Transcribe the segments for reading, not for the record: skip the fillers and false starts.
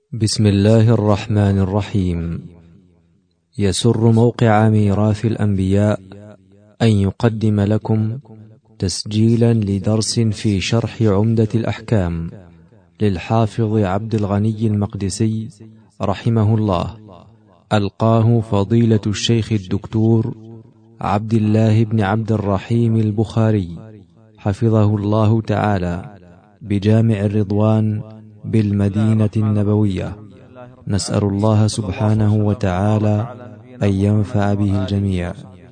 بسم الله الرحمن الرحيم. يسر موقع ميراث الأنبياء أن يقدم لكم تسجيلا لدرس في شرح عمدة الأحكام للحافظ عبد الغني المقدسي رحمه الله، ألقاه فضيلة الشيخ الدكتور عبد الله بن عبد الرحيم البخاري حفظه الله تعالى بجامع الرضوان بالمدينة النبوية. نسأل الله سبحانه وتعالى أن ينفع به الجميع.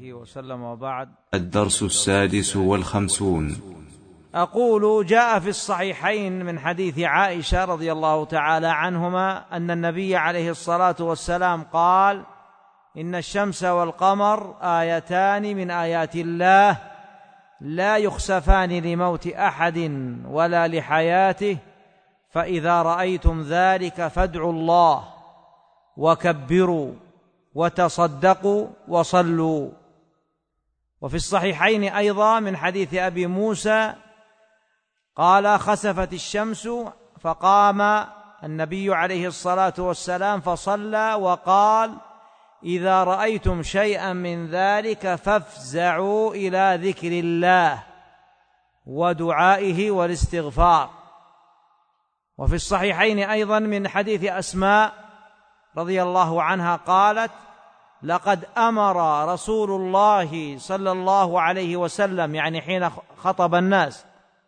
الدرس 56. أقول: جاء في الصحيحين من حديث عائشة رضي الله تعالى عنهما أن النبي عليه الصلاة والسلام قال: إن الشمس والقمر آيتان من آيات الله لا يخسفان لموت أحد ولا لحياته، فإذا رأيتم ذلك فادعوا الله وكبروا وتصدقوا وصلوا. وفي الصحيحين أيضا من حديث أبي موسى قال: خسفت الشمس فقام النبي عليه الصلاة والسلام فصلى وقال: إذا رأيتم شيئا من ذلك فافزعوا إلى ذكر الله ودعائه والاستغفار. وفي الصحيحين أيضا من حديث أسماء رضي الله عنها قالت: لقد أمر رسول الله صلى الله عليه وسلم، يعني حين خطب الناس،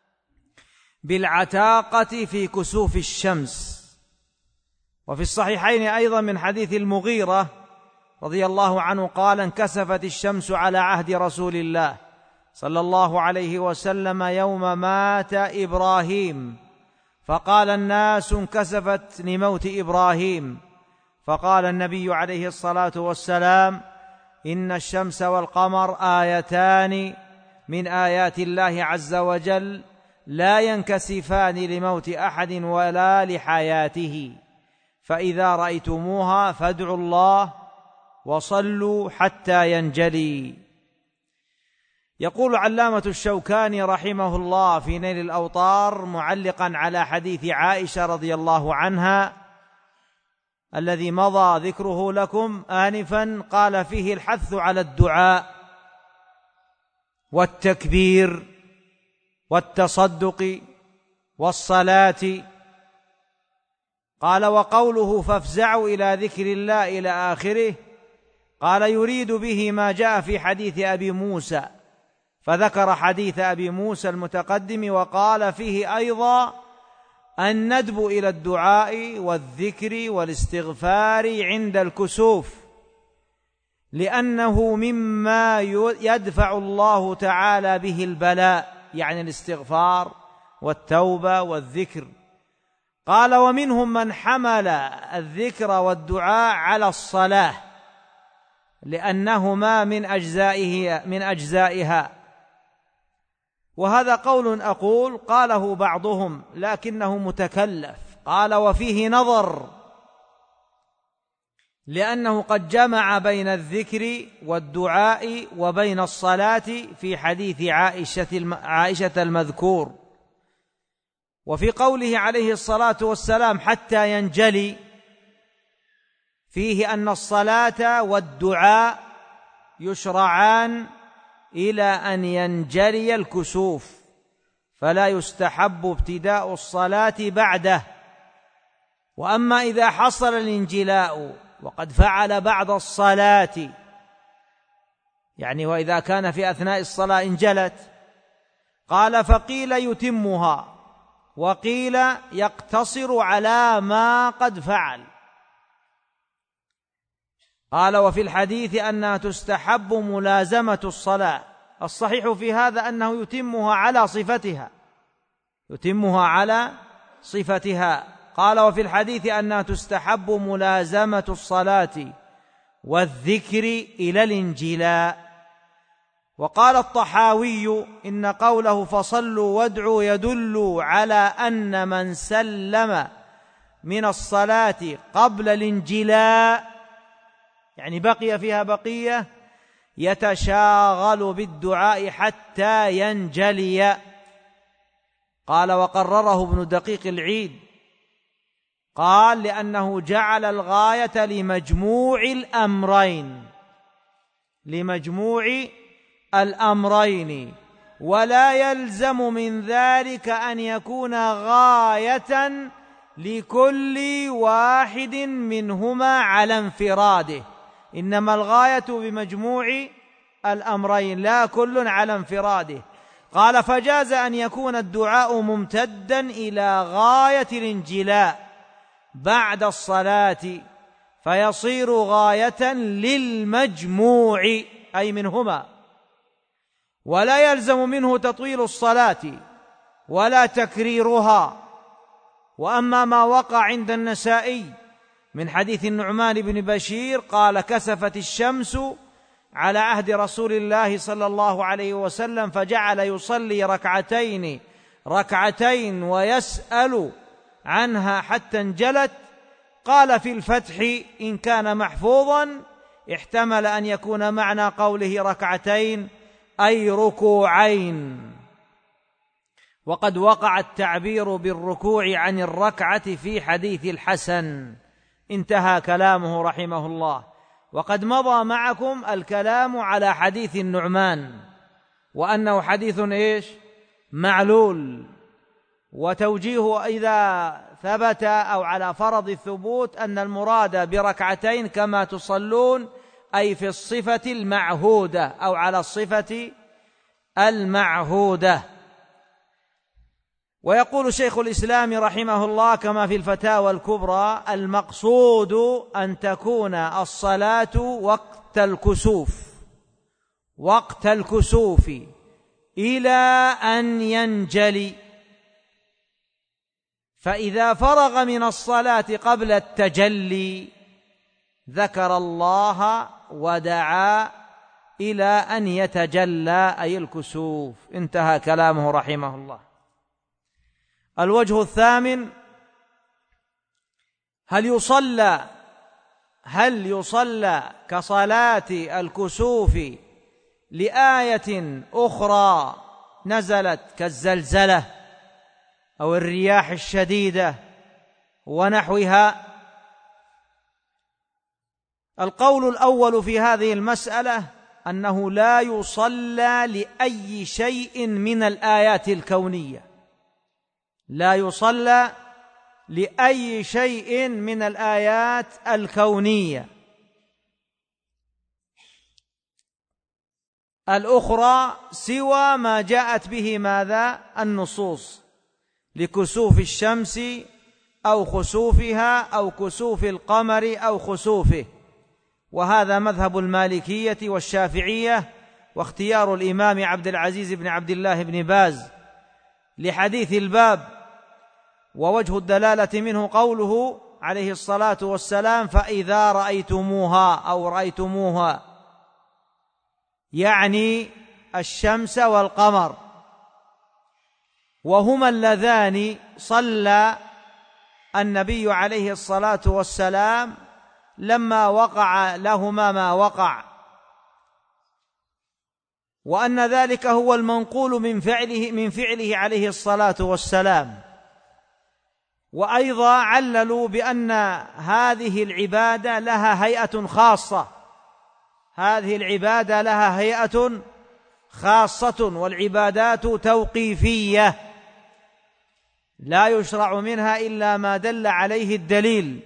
بالعتاقة في كسوف الشمس. وفي الصحيحين أيضا من حديث المغيرة رضي الله عنه قال: انكسفت الشمس على عهد رسول الله صلى الله عليه وسلم يوم مات إبراهيم، فقال الناس: انكسفت لموت إبراهيم، فقال النبي عليه الصلاة والسلام: إن الشمس والقمر آيتان من آيات الله عز وجل لا ينكسفان لموت أحد ولا لحياته، فإذا رأيتموها فادعوا الله وصلوا حتى ينجلي. يقول علامة الشوكاني رحمه الله في نيل الأوطار معلقا على حديث عائشة رضي الله عنها الذي مضى ذكره لكم آنفا، قال فيه الحث على الدعاء والتكبير والتصدق والصلاة. قال: وقوله فافزعوا إلى ذكر الله إلى آخره، قال يريد به ما جاء في حديث أبي موسى، فذكر حديث أبي موسى المتقدم وقال فيه أيضا أن ندب إلى الدعاء والذكر والاستغفار عند الكسوف، لأنه مما يدفع الله تعالى به البلاء، يعني الاستغفار والتوبة والذكر. قال: ومنهم من حمل الذكر والدعاء على الصلاة لأنهما من أجزائها، وهذا قول أقول قاله بعضهم لكنه متكلف. قال: وفيه نظر، لأنه قد جمع بين الذكر والدعاء وبين الصلاة في حديث عائشة المذكور. وفي قوله عليه الصلاة والسلام حتى ينجلي، فيه أن الصلاة والدعاء يشرعان إلى أن ينجلي الكسوف، فلا يستحب ابتداء الصلاة بعده. وأما إذا حصل الانجلاء وقد فعل بعد الصلاة، يعني وإذا كان في أثناء الصلاة انجلت، قال: فقيل يتمها وقيل يقتصر على ما قد فعل. قال: وفي الحديث أنها تستحب ملازمة الصلاة. الصحيح في هذا أنه يتمها على صفتها. قال: وفي الحديث أنها تستحب ملازمة الصلاة والذكر إلى الانجلاء. وقال الطحاوي: إن قوله فصلوا وادعوا يدل على أن من سلم من الصلاة قبل الانجلاء، يعني بقي فيها بقية، يتشاغل بالدعاء حتى ينجلي. قال: وقرره ابن دقيق العيد قال لأنه جعل الغاية لمجموع الأمرين، ولا يلزم من ذلك أن يكون غاية لكل واحد منهما على انفراده، إنما الغاية بمجموع الأمرين لا كل على انفراده. قال فجاز أن يكون الدعاء ممتدا إلى غاية الانجلاء بعد الصلاة فيصير غاية للمجموع أي منهما، ولا يلزم منه تطويل الصلاة ولا تكريرها. وأما ما وقع عند النسائي من حديث النعمان بن بشير قال كسفت الشمس على عهد رسول الله صلى الله عليه وسلم فجعل يصلي ركعتين ويسأل عنها حتى انجلت. قال في الفتح إن كان محفوظا احتمل أن يكون معنى قوله ركعتين أي ركوعين، وقد وقع التعبير بالركوع عن الركعة في حديث الحسن. انتهى كلامه رحمه الله. وقد مضى معكم الكلام على حديث النعمان وأنه حديث معلول، وتوجيه إذا ثبت أو على فرض الثبوت أن المراد بركعتين كما تصلون أي في الصفة المعهودة أو على الصفة المعهودة. ويقول شيخ الإسلام رحمه الله كما في الفتاوى الكبرى المقصود أن تكون الصلاة وقت الكسوف إلى أن ينجلي، فإذا فرغ من الصلاة قبل التجلي ذكر الله ودعا إلى أن يتجلى أي الكسوف. انتهى كلامه رحمه الله. الوجه الثامن هل يصلى كصلاة الكسوف لآية أخرى نزلت كالزلزلة أو الرياح الشديدة ونحوها؟ القول الأول في هذه المسألة أنه لا يصلى لأي شيء من الآيات الكونية، لا يصلى لأي شيء من الآيات الكونية الأخرى سوى ما جاءت به ماذا؟ النصوص لكسوف الشمس أو خسوفها أو كسوف القمر أو خسوفه، وهذا مذهب المالكية والشافعية واختيار الإمام عبد العزيز بن عبد الله بن باز لحديث الباب. ووجه الدلالة منه قوله عليه الصلاة والسلام فإذا رأيتموها يعني الشمس والقمر، وهما اللذان صلى النبي عليه الصلاة والسلام لما وقع لهما ما وقع، وأن ذلك هو المنقول من فعله عليه الصلاة والسلام. وأيضا عللوا بأن هذه العبادة لها هيئة خاصة، والعبادات توقيفية لا يشرع منها إلا ما دل عليه الدليل،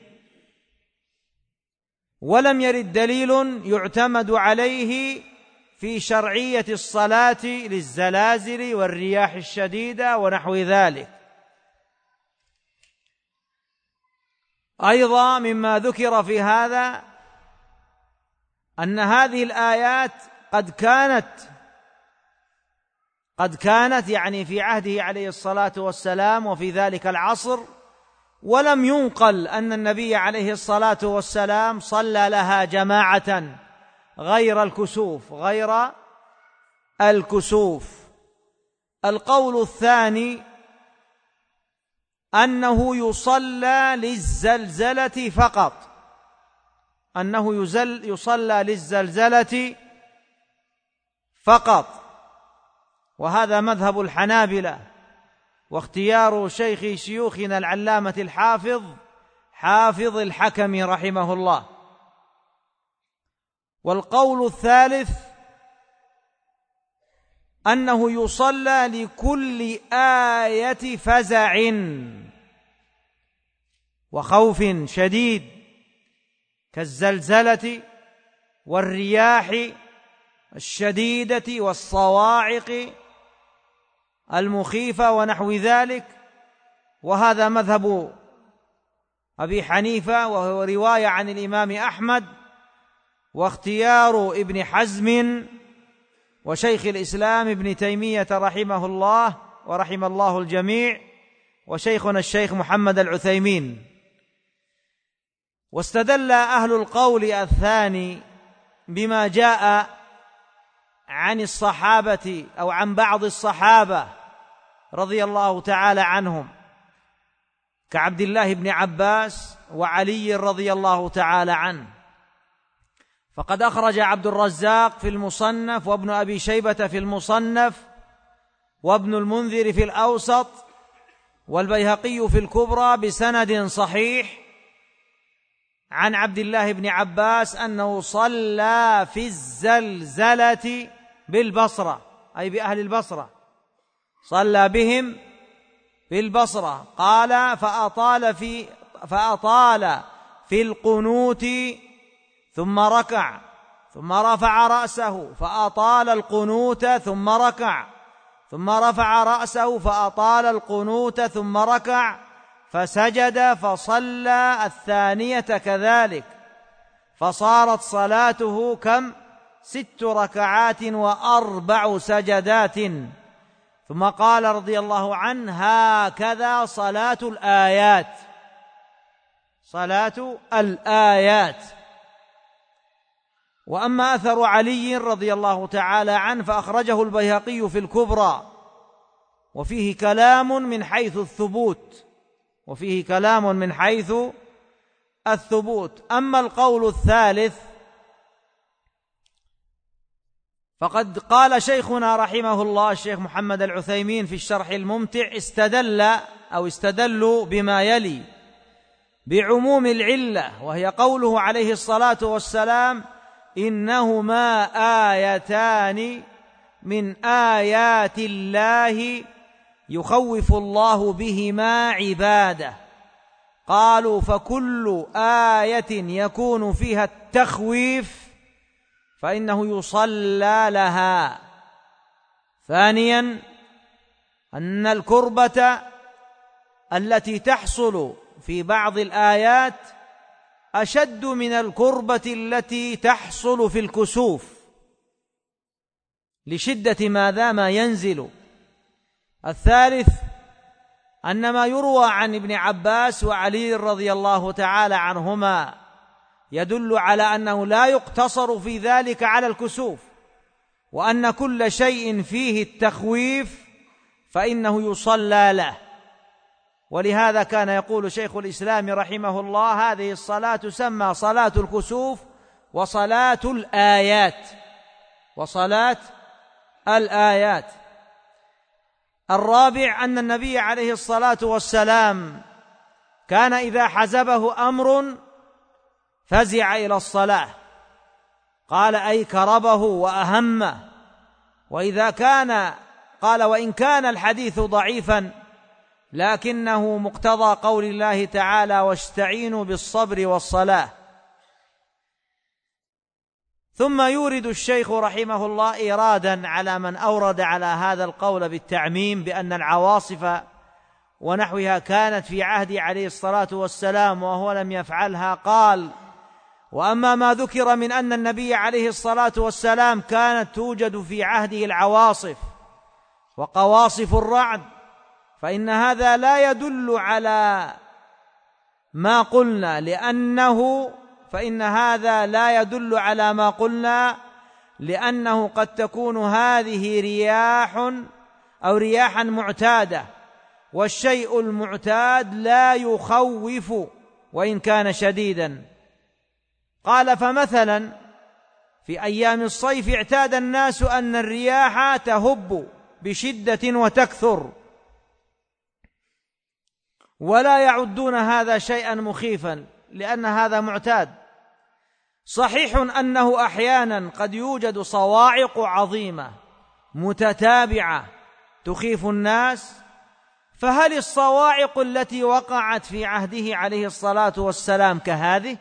ولم يرد دليل يعتمد عليه في شرعية الصلاة للزلازل والرياح الشديدة ونحو ذلك. أيضا مما ذكر في هذا أن هذه الآيات قد كانت يعني في عهده عليه الصلاة والسلام وفي ذلك العصر، ولم ينقل أن النبي عليه الصلاة والسلام صلى لها جماعة غير الكسوف. القول الثاني أنه يصلى للزلزلة فقط، وهذا مذهب الحنابلة واختيار شيخ شيوخنا العلامة الحافظ حافظ الحكم رحمه الله. والقول الثالث أنه يصلى لكل آية فزع وخوف شديد كالزلزلة والرياح الشديدة والصواعق المخيفة ونحو ذلك، وهذا مذهب أبي حنيفة، وهو رواية عن الإمام أحمد، واختيار ابن حزم وشيخ الإسلام ابن تيمية رحمه الله ورحم الله الجميع، وشيخنا الشيخ محمد العثيمين. واستدل أهل القول الثاني بما جاء عن الصحابة أو عن بعض الصحابة رضي الله تعالى عنهم كعبد الله بن عباس وعلي رضي الله تعالى عنه. فقد أخرج عبد الرزاق في المصنف، وابن أبي شيبة في المصنف، وابن المنذر في الأوسط، والبيهقي في الكبرى بسند صحيح عن عبد الله بن عباس أنه صلى في الزلزلة بالبصرة، أي بأهل البصرة، صلى بهم بالبصرة. قال فأطال في القنوت ثم ركع ثم رفع رأسه فأطال القنوت ثم ركع ثم رفع رأسه فأطال القنوت ثم ركع فسجد فصلى الثانية كذلك، فصارت صلاته كم؟ 6 ركعات و4 سجدات. ثم قال رضي الله عنه: هكذا صلاة الآيات، صلاة الآيات. وأما أثر علي رضي الله تعالى عنه فأخرجه البيهقي في الكبرى، وفيه كلام من حيث الثبوت، وفيه كلام من حيث الثبوت. أما القول الثالث فقد قال شيخنا رحمه الله الشيخ محمد العثيمين في الشرح الممتع: استدلوا بما يلي بعموم العلة، وهي قوله عليه الصلاة والسلام: إنهما آيتان من آيات الله يخوف الله بهما عباده. قالوا: فكل آية يكون فيها التخويف فإنه يصلى لها. ثانيا، أن الكربة التي تحصل في بعض الآيات أشد من الكربة التي تحصل في الكسوف لشدة ما ينزل. الثالث، أن ما يروى عن ابن عباس وعلي رضي الله تعالى عنهما يدل على أنه لا يقتصر في ذلك على الكسوف، وأن كل شيء فيه التخويف فإنه يصلى له. ولهذا كان يقول شيخ الإسلام رحمه الله: هذه الصلاة تسمى صلاة الكسوف وصلاة الآيات، وصلاة الآيات. الرابع، أن النبي عليه الصلاة والسلام كان إذا حزبه أمر فزع إلى الصلاة، قال: أي كربه وأهمه. وإذا كان قال: وإن كان الحديث ضعيفا لكنه مقتضى قول الله تعالى: واستعينوا بالصبر والصلاة. ثم يورد الشيخ رحمه الله إيرادا على من أورد على هذا القول بالتعميم بأن العواصف ونحوها كانت في عهد عليه الصلاة والسلام وهو لم يفعلها. قال: وأما ما ذكر من أن النبي عليه الصلاة والسلام كانت توجد في عهده العواصف وقواصف الرعد، فإن هذا لا يدل على ما قلنا، لأنه قد تكون هذه رياحا معتادة، والشيء المعتاد لا يخوف وإن كان شديدا. قال: فمثلا في أيام الصيف اعتاد الناس أن الرياح تهب بشدة وتكثر، ولا يعدون هذا شيئا مخيفا، لأن هذا معتاد. صحيح أنه أحيانا قد يوجد صواعق عظيمة متتابعة تخيف الناس، فهل الصواعق التي وقعت في عهده عليه الصلاة والسلام كهذه؟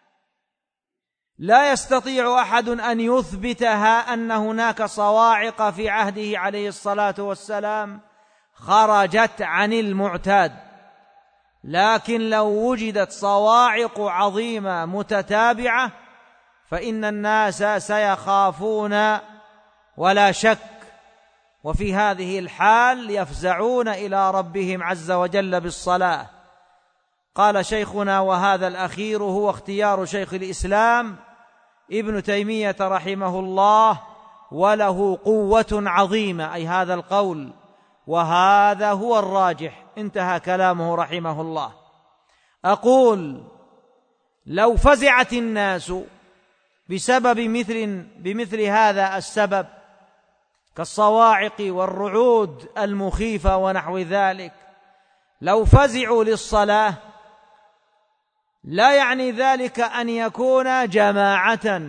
لا يستطيع أحد أن يثبتها أن هناك صواعق في عهده عليه الصلاة والسلام خرجت عن المعتاد، لكن لو وجدت صواعق عظيمة متتابعة فإن الناس سيخافون ولا شك، وفي هذه الحال يفزعون إلى ربهم عز وجل بالصلاة. قال شيخنا، وهذا الأخير هو اختيار شيخ الإسلام ابن تيمية رحمه الله، وله قوة عظيمة، أي هذا القول، وهذا هو الراجح. انتهى كلامه رحمه الله. أقول: لو فزعت الناس بسبب بمثل هذا السبب كالصواعق والرعود المخيفة ونحو ذلك، لو فزعوا للصلاة، لا يعني ذلك أن يكون جماعة،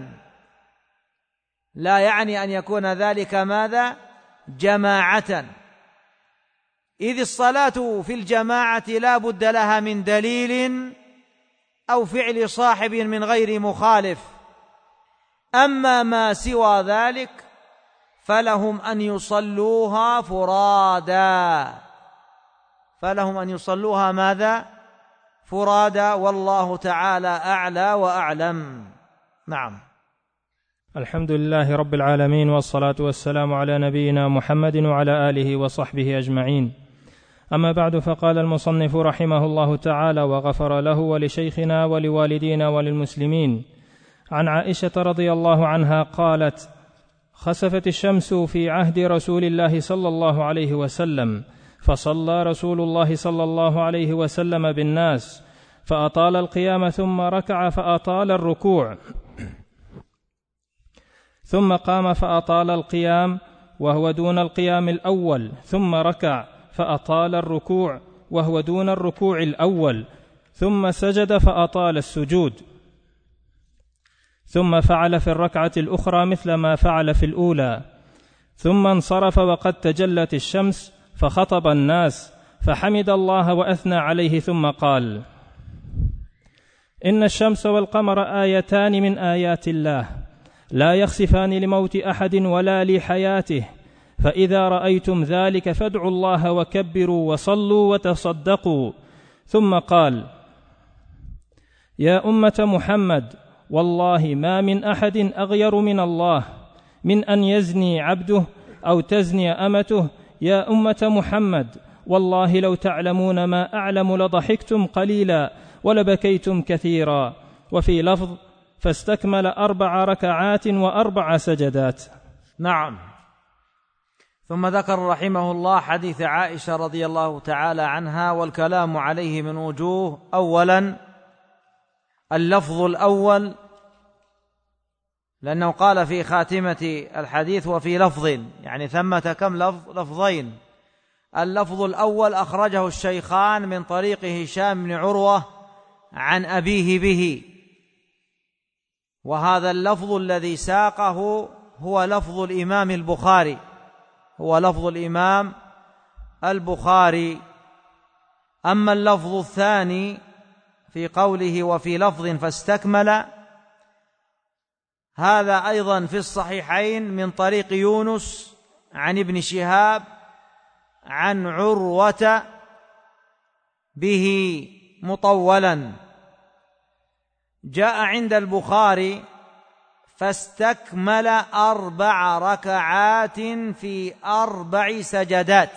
لا يعني أن يكون ذلك ماذا؟ جماعة، إذ الصلاة في الجماعة لا بد لها من دليل أو فعل صاحب من غير مخالف. أما ما سوى ذلك فلهم أن يصلوها فرادا، فلهم أن يصلوها ماذا؟ فرادا، والله تعالى أعلى وأعلم. نعم. الحمد لله رب العالمين، والصلاة والسلام على نبينا محمد وعلى آله وصحبه أجمعين. أما بعد، فقال المصنف رحمه الله تعالى وغفر له ولشيخنا ولوالدينا وللمسلمين: عن عائشة رضي الله عنها قالت: خسفت الشمس في عهد رسول الله صلى الله عليه وسلم، فصلى رسول الله صلى الله عليه وسلم بالناس، فأطال القيام ثم ركع فأطال الركوع، ثم قام فأطال القيام وهو دون القيام الأول، ثم ركع فأطال الركوع وهو دون الركوع الأول، ثم سجد فأطال السجود، ثم فعل في الركعة الأخرى مثل ما فعل في الأولى، ثم انصرف وقد تجلت الشمس فخطب الناس فحمد الله وأثنى عليه، ثم قال: إن الشمس والقمر آيتان من آيات الله، لا يخسفان لموت أحد ولا لحياته، فإذا رأيتم ذلك فادعوا الله وكبروا وصلوا وتصدقوا. ثم قال: يا أمة محمد، والله ما من أحد أغير من الله من أن يزني عبده أو تزني أمته. يا أمة محمد، والله لو تعلمون ما أعلم لضحكتم قليلا ولبكيتم كثيرا. وفي لفظ: فاستكمل 4 ركعات و4 سجدات. نعم. ثم ذكر رحمه الله حديث عائشة رضي الله تعالى عنها، والكلام عليه من وجوه. أولا اللفظ الأول، لأنه قال في خاتمة الحديث: وفي لفظ، يعني ثمة كم لفظين. اللفظ الأول أخرجه الشيخان من طريق هشام بن عروة عن أبيه به، وهذا اللفظ الذي ساقه هو لفظ الإمام البخاري، هو لفظ الإمام البخاري. أما اللفظ الثاني في قوله: وفي لفظ فاستكمل، هذا أيضا في الصحيحين من طريق يونس عن ابن شهاب عن عروة به مطولا. جاء عند البخاري: فاستكمل 4 ركعات في 4 سجدات،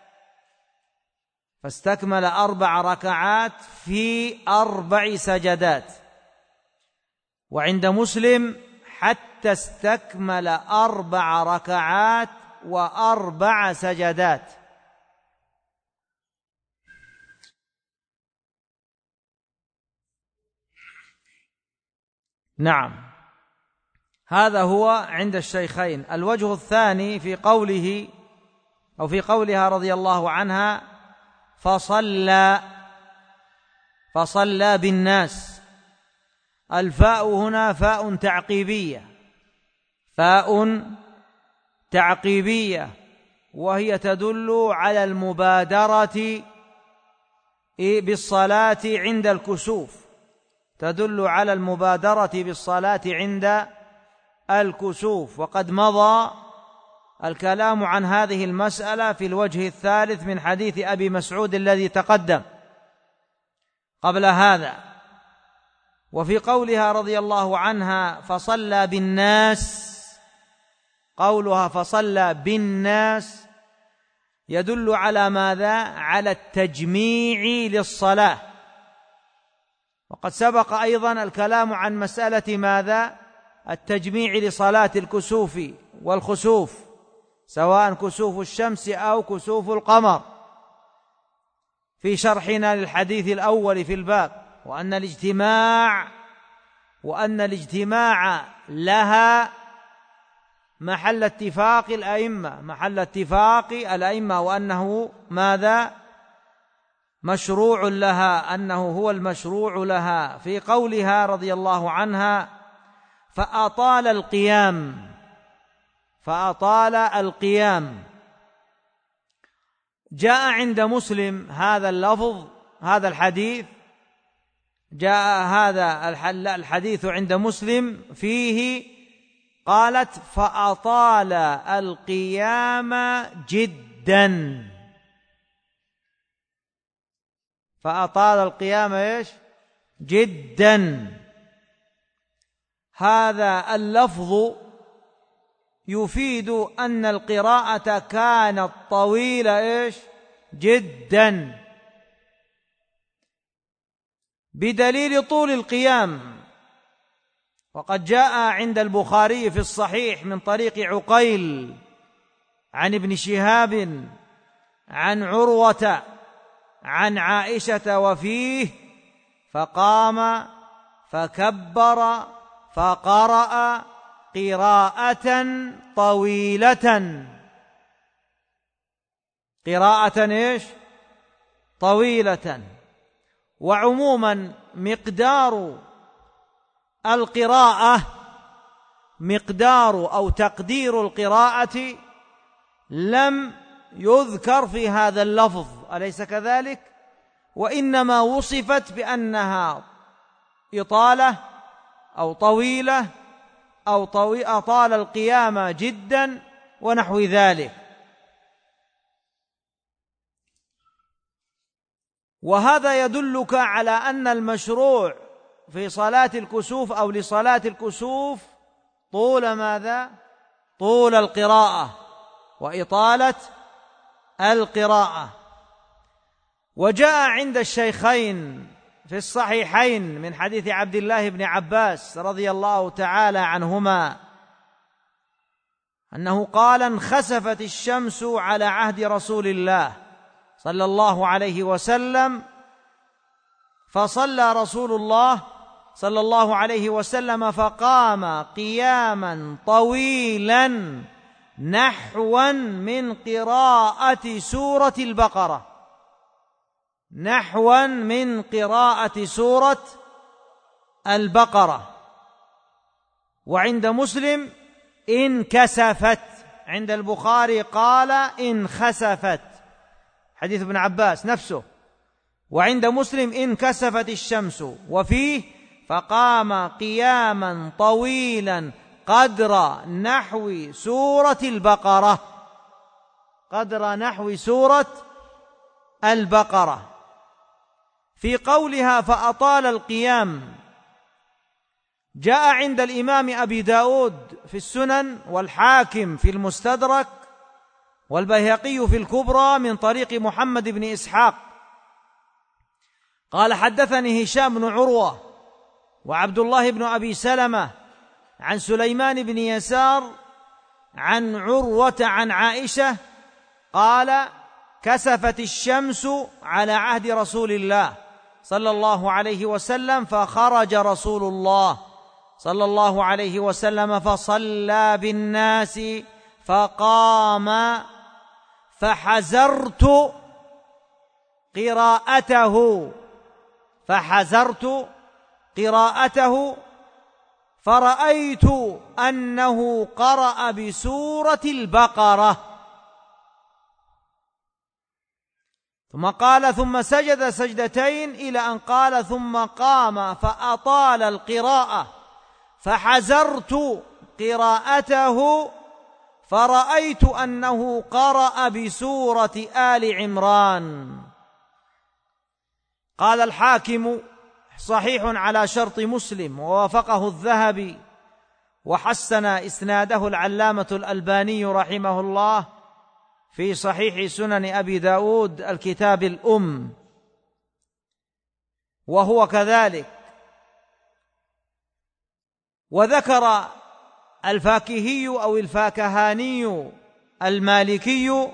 فاستكمل 4 ركعات في 4 سجدات. وعند مسلم: حتى استكمل 4 ركعات و4 سجدات. نعم، هذا هو عند الشيخين. الوجه الثاني في قوله أو في قولها رضي الله عنها: فصلى فصلى بالناس. الفاء هنا فاء تعقيبية، فاء تعقيبية، وهي تدل على المبادرة بالصلاة عند الكسوف، تدل على المبادرة بالصلاة عند الكسوف. وقد مضى الكلام عن هذه المسألة في الوجه الثالث من حديث أبي مسعود الذي تقدم قبل هذا. وفي قولها رضي الله عنها فصلى بالناس، قولها فصلى بالناس يدل على ماذا؟ على التجميع للصلاة. وقد سبق أيضا الكلام عن مسألة ماذا؟ التجميع لصلاة الكسوف والخسوف، سواء كسوف الشمس أو كسوف القمر، في شرحنا للحديث الأول في الباب، وأن الاجتماع لها محل اتفاق الأئمة، وأنه ماذا؟ مشروع لها، أنه هو المشروع لها. في قولها رضي الله عنها فأطال القيام، جاء عند مسلم هذا اللفظ، هذا الحديث، جاء هذا الحديث عند مسلم فيه قالت فأطال القيام جدا، فأطال القيام إيش؟ جدا. هذا اللفظ يفيد أن القراءة كانت طويلة إيش؟ جدا، بدليل طول القيام. وقد جاء عند البخاري في الصحيح من طريق عقيل عن ابن شهاب عن عروة عن عائشة وفيه فقام فكبر فقرأ قراءة طويلة، قراءة إيش؟ طويلة. وعموما مقدار القراءة، مقدار أو تقدير القراءة لم يذكر في هذا اللفظ، أليس كذلك؟ وإنما وصفت بأنها إطالة أو طويلة أو أطال القيام جدا ونحو ذلك. وهذا يدلك على أن المشروع في صلاة الكسوف أو لصلاة الكسوف طول ماذا؟ طول القراءة وإطالة القراءة. وجاء عند الشيخين في الصحيحين من حديث عبد الله بن عباس رضي الله تعالى عنهما أنه قال انخسفت الشمس على عهد رسول الله صلى الله عليه وسلم، فصلى رسول الله صلى الله عليه وسلم فقام قياما طويلا نحوا من قراءة سورة البقرة، نحوا من قراءة سورة البقرة. وعند مسلم انكسفت، عند البخاري قال انخسفت، حديث ابن عباس نفسه، وعند مسلم انكسفت الشمس، وفيه فقام قياما طويلا قدر نحو سورة البقرة، قدر نحو سورة البقرة. في قولها فأطال القيام جاء عند الإمام أبي داود في السنن والحاكم في المستدرك والبيهقي في الكبرى من طريق محمد بن إسحاق قال حدثني هشام بن عروة وعبد الله بن أبي سلمة عن سليمان بن يسار عن عروة عن عائشة قال كسفت الشمس على عهد رسول الله صلى الله عليه وسلم، فخرج رسول الله صلى الله عليه وسلم فصلى بالناس فقام فحزرت قراءته فحزرت قراءته فرأيت أنه قرأ بسورة البقرة. ثم قال ثم سجد سجدتين إلى أن قال ثم قام فأطال القراءة فحزرت قراءته فرأيت أنه قرأ بسورة آل عمران. قال الحاكم صحيح على شرط مسلم ووافقه الذهبي وحسن إسناده العلامة الألباني رحمه الله في صحيح سنن أبي داود الكتاب الأم، وهو كذلك. وذكر الفاكهي أو الفاكهاني المالكي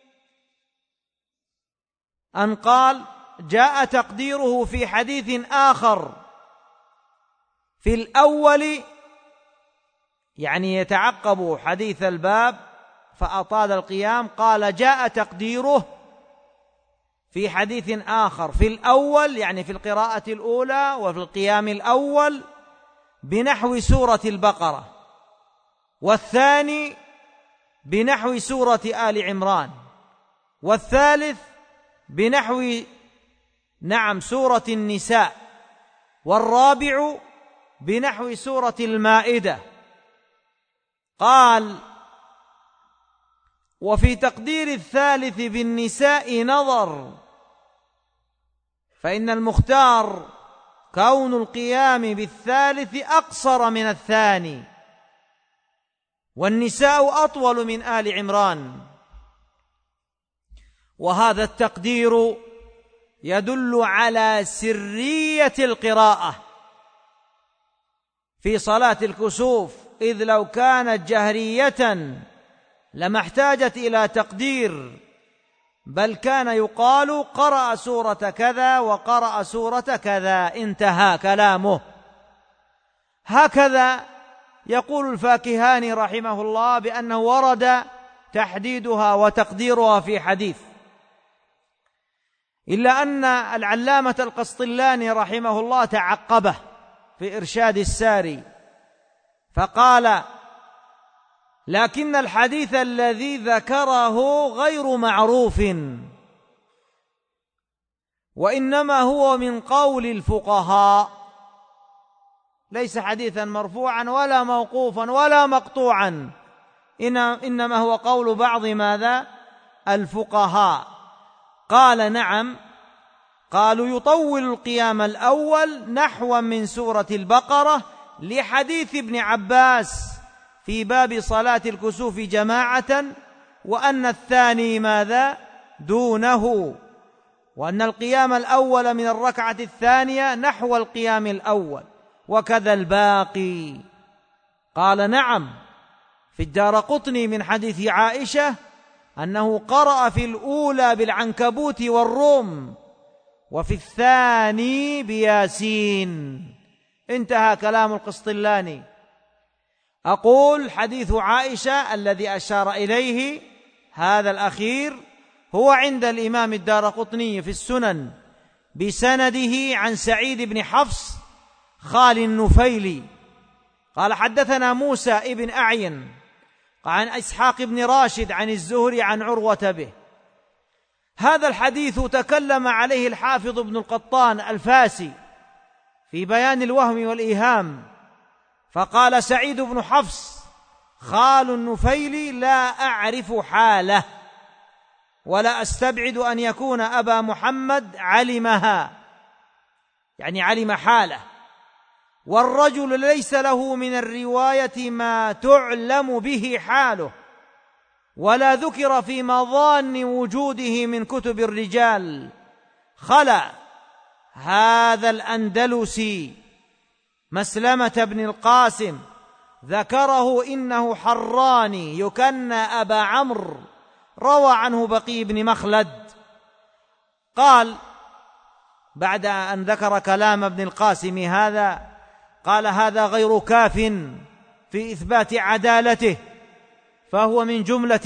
أن قال جاء تقديره في حديث آخر في الأول، يعني يتعقب حديث الباب فأطال القيام، قال جاء تقديره في حديث آخر في الأول، يعني في القراءة الأولى وفي القيام الأول بنحو سورة البقرة، والثاني بنحو سورة آل عمران، والثالث بنحو سورة النساء، والرابع بنحو سورة المائدة. قال وفي تقدير الثالث بالنساء نظر، فإن المختار كون القيام بالثالث أقصر من الثاني، والنساء أطول من آل عمران، وهذا التقدير يدل على سرية القراءة في صلاة الكسوف، إذ لو كانت جهرية لما احتاجت إلى تقدير، بل كان يقال قرأ سورة كذا وقرأ سورة كذا، انتهى كلامه. هكذا يقول الفاكهاني رحمه الله بأنه ورد تحديدها وتقديرها في حديث، إلا أن العلامة القسطلاني رحمه الله تعقبه في إرشاد الساري فقال لكن الحديث الذي ذكره غير معروف، وإنما هو من قول الفقهاء، ليس حديثا مرفوعا ولا موقوفا ولا مقطوعا، إنما هو قول بعض ماذا؟ الفقهاء. قال نعم، قالوا يطول القيام الأول نحوا من سورة البقرة لحديث ابن عباس في باب صلاة الكسوف جماعة، وأن الثاني ماذا؟ دونه، وأن القيام الأول من الركعة الثانية نحو القيام الأول، وكذا الباقي. قال نعم، في الدارقطني من حديث عائشة أنه قرأ في الأولى بالعنكبوت والروم وفي الثاني بياسين، انتهى كلام القسطلاني. أقول حديث عائشة الذي أشار إليه هذا الأخير هو عند الإمام الدارقطني في السنن بسنده عن سعيد بن حفص خال النفيلي قال حدثنا موسى ابن أعين عن إسحاق بن راشد عن الزهري عن عروة به. هذا الحديث تكلم عليه الحافظ ابن القطان الفاسي في بيان الوهم والإيهام، فقال سعيد بن حفص خال النفيلي لا أعرف حاله، ولا أستبعد أن يكون أبا محمد علمها، يعني علم حاله، والرجل ليس له من الرواية ما تعلم به حاله، ولا ذكر في مظان وجوده من كتب الرجال. خلا هذا الأندلسي مسلمة بن القاسم ذكره إنه حراني يكنى أبا عمرو، روى عنه بقي بن مخلد. قال بعد أن ذكر كلام ابن القاسم هذا، قال هذا غير كاف في إثبات عدالته، فهو من جملة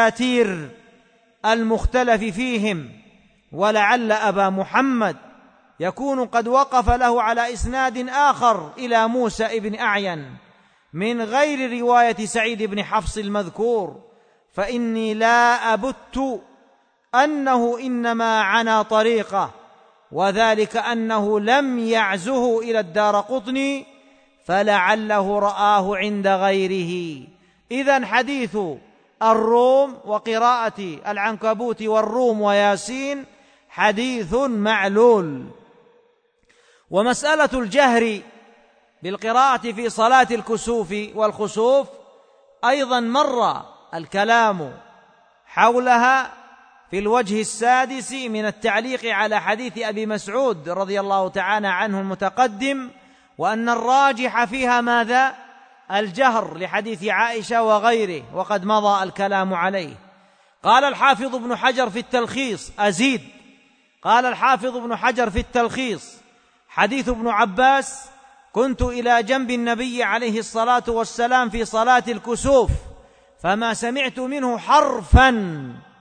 المساتير المختلف فيهم، ولعل أبا محمد يكون قد وقف له على إسناد آخر إلى موسى بن أعين من غير رواية سعيد بن حفص المذكور، فإني لا أبت أنه إنما عنا طريقه، وذلك أنه لم يعزه إلى الدارقطني فلعله رآه عند غيره. إذن حديث الروم وقراءة العنكبوت والروم وياسين حديث معلول. ومسألة الجهر بالقراءة في صلاة الكسوف والخسوف أيضا مر الكلام حولها في الوجه السادس من التعليق على حديث أبي مسعود رضي الله تعالى عنه المتقدم، وأن الراجح فيها ماذا؟ الجهر، لحديث عائشة وغيره، وقد مضى الكلام عليه. قال الحافظ ابن حجر في التلخيص، أزيد، قال الحافظ ابن حجر في التلخيص: حديث ابن عباس: كنت إلى جنب النبي عليه الصلاة والسلام في صلاة الكسوف فما سمعت منه حرفا.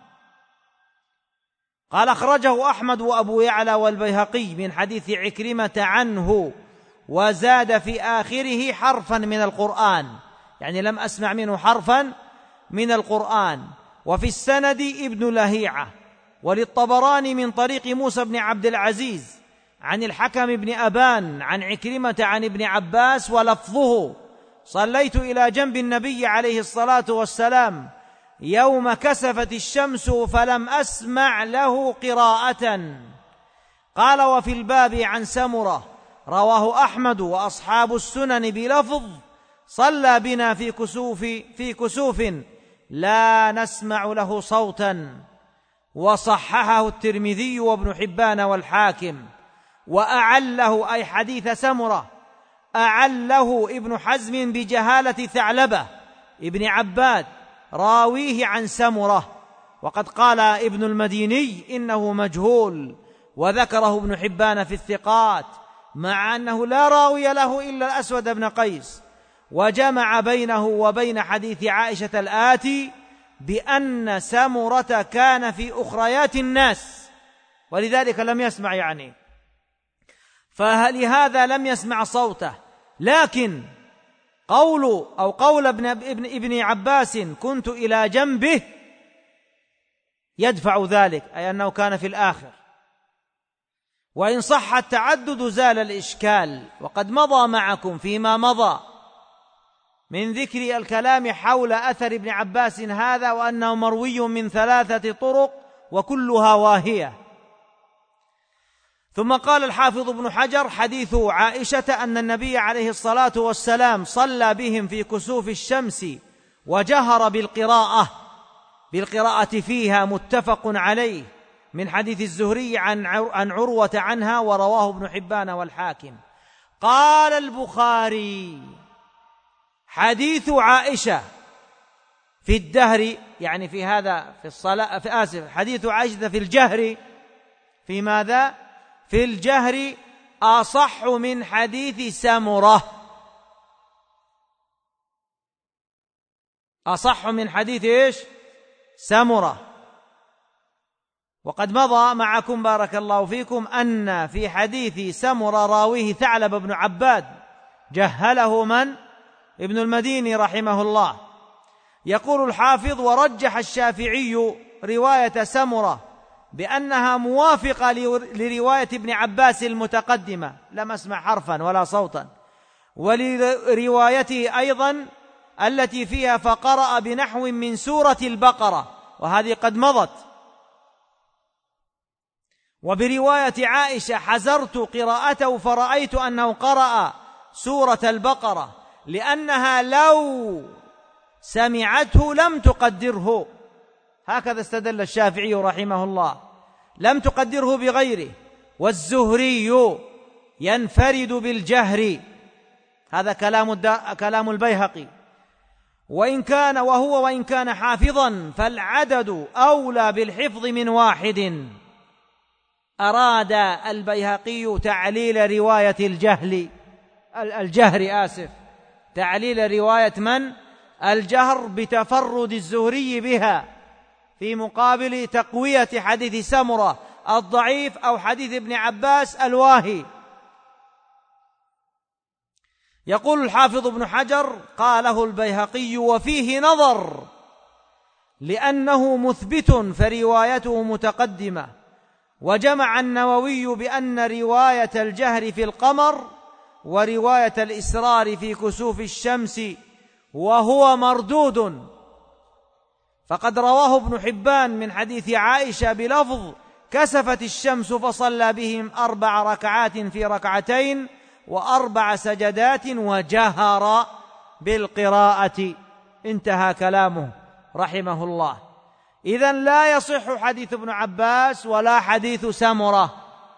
قال أخرجه أحمد وأبو يعلى والبيهقي من حديث عكرمة عنه، وزاد في آخره حرفا من القرآن، يعني لم أسمع منه حرفا من القرآن. وفي السند ابن لهيعة، وللطبراني من طريق موسى بن عبد العزيز عن الحكم بن أبان عن عكرمة عن ابن عباس، ولفظه: صليت إلى جنب النبي عليه الصلاة والسلام يوم كسفت الشمس فلم أسمع له قراءة. قال: وفي الباب عن سمرة رواه أحمد وأصحاب السنن بلفظ: صلى بنا في كسوف لا نسمع له صوتا. وصححه الترمذي وابن حبان والحاكم. وأعله، أي حديث سمرة، أعله ابن حزم بجهالة ثعلبة ابن عباد راويه عن سمرة، وقد قال ابن المديني إنه مجهول، وذكره ابن حبان في الثقات، مع أنه لا راوي له إلا الأسود بن قيس. وجمع بينه وبين حديث عائشة الآتي بأن سمرة كان في أخريات الناس، ولذلك لم يسمع، يعني فلهذا لم يسمع صوته. لكن قول ابن عباس كنت إلى جنبه يدفع ذلك، أي أنه كان في الآخر. وإن صح التعدد زال الإشكال، وقد مضى معكم فيما مضى من ذكر الكلام حول أثر ابن عباس هذا، وأنه مروي من 3 طرق وكلها واهية. ثم قال الحافظ ابن حجر: حديث عائشة أن النبي عليه الصلاة والسلام صلى بهم في كسوف الشمس وجهر بالقراءة فيها، متفق عليه، من حديث الزهري عن عروة عنها، ورواه ابن حبان والحاكم. قال البخاري: حديث عائشة في الدهر، يعني في هذا في الصلاة، حديث عائشة في الجهر، في ماذا؟ في الجهر، أصح من حديث سمرة، أصح من حديث إيش؟ سمرة. وقد مضى معكم بارك الله فيكم أن في حديث سمرة راويه ثعلب بن عباد، جهله من؟ ابن المديني رحمه الله. يقول الحافظ: ورجح الشافعي رواية سمرة بأنها موافقة لرواية ابن عباس المتقدمة، لم أسمع حرفا ولا صوتا، ولروايته أيضا التي فيها فقرأ بنحو من سورة البقرة، وهذه قد مضت. وبرواية عائشة حزرت قراءته فرأيت أنه قرأ سورة البقرة، لأنها لو سمعته لم تقدره، هكذا استدل الشافعي رحمه الله، لم تقدره بغيره. والزهري ينفرد بالجهر، هذا كلام البيهقي، وإن كان حافظا فالعدد أولى بالحفظ من واحد. أراد البيهقي تعليل رواية الجهر تعليل رواية من؟ الجهر بتفرد الزهري بها، في مقابل تقوية حديث سمرة الضعيف أو حديث ابن عباس الواهي. يقول الحافظ ابن حجر قاله البيهقي وفيه نظر، لأنه مثبت فروايته متقدمة. وجمع النووي بأن رواية الجهر في القمر ورواية الإسرار في كسوف الشمس وهو مردود، فقد رواه ابن حبان من حديث عائشة بلفظ كسفت الشمس فصلى بهم 4 ركعات في ركعتين و4 سجدات وجهر بالقراءة. انتهى كلامه رحمه الله. إذن لا يصح حديث ابن عباس ولا حديث سمرة.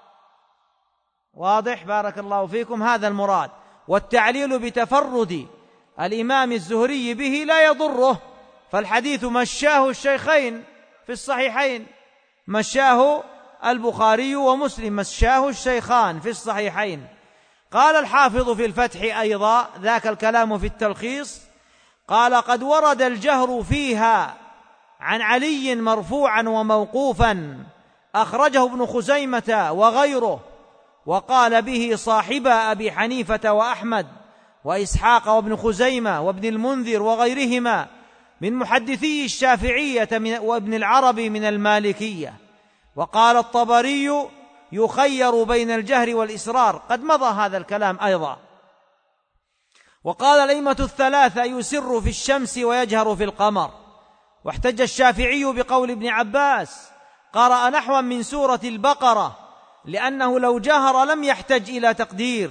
واضح؟ بارك الله فيكم. هذا المراد. والتعليل بتفرد الإمام الزهري به لا يضره، فالحديث مشاه الشيخين في الصحيحين، مشاه البخاري ومسلم، مشاه الشيخان في الصحيحين. قال الحافظ في الفتح أيضا ذاك الكلام في التلخيص، قال قد ورد الجهر فيها عن علي مرفوعا وموقوفا، أخرجه ابن خزيمة وغيره، وقال به صاحب أبي حنيفة وأحمد وإسحاق وابن خزيمة وابن المنذر وغيرهما من محدثي الشافعية وابن العربي من المالكية. وقال الطبري يخير بين الجهر والإسرار، قد مضى هذا الكلام أيضا. وقال الأئمة الثلاثة يسر في الشمس ويجهر في القمر. واحتج الشافعي بقول ابن عباس قرأ نحوا من سورة البقرة، لأنه لو جهر لم يحتج إلى تقدير،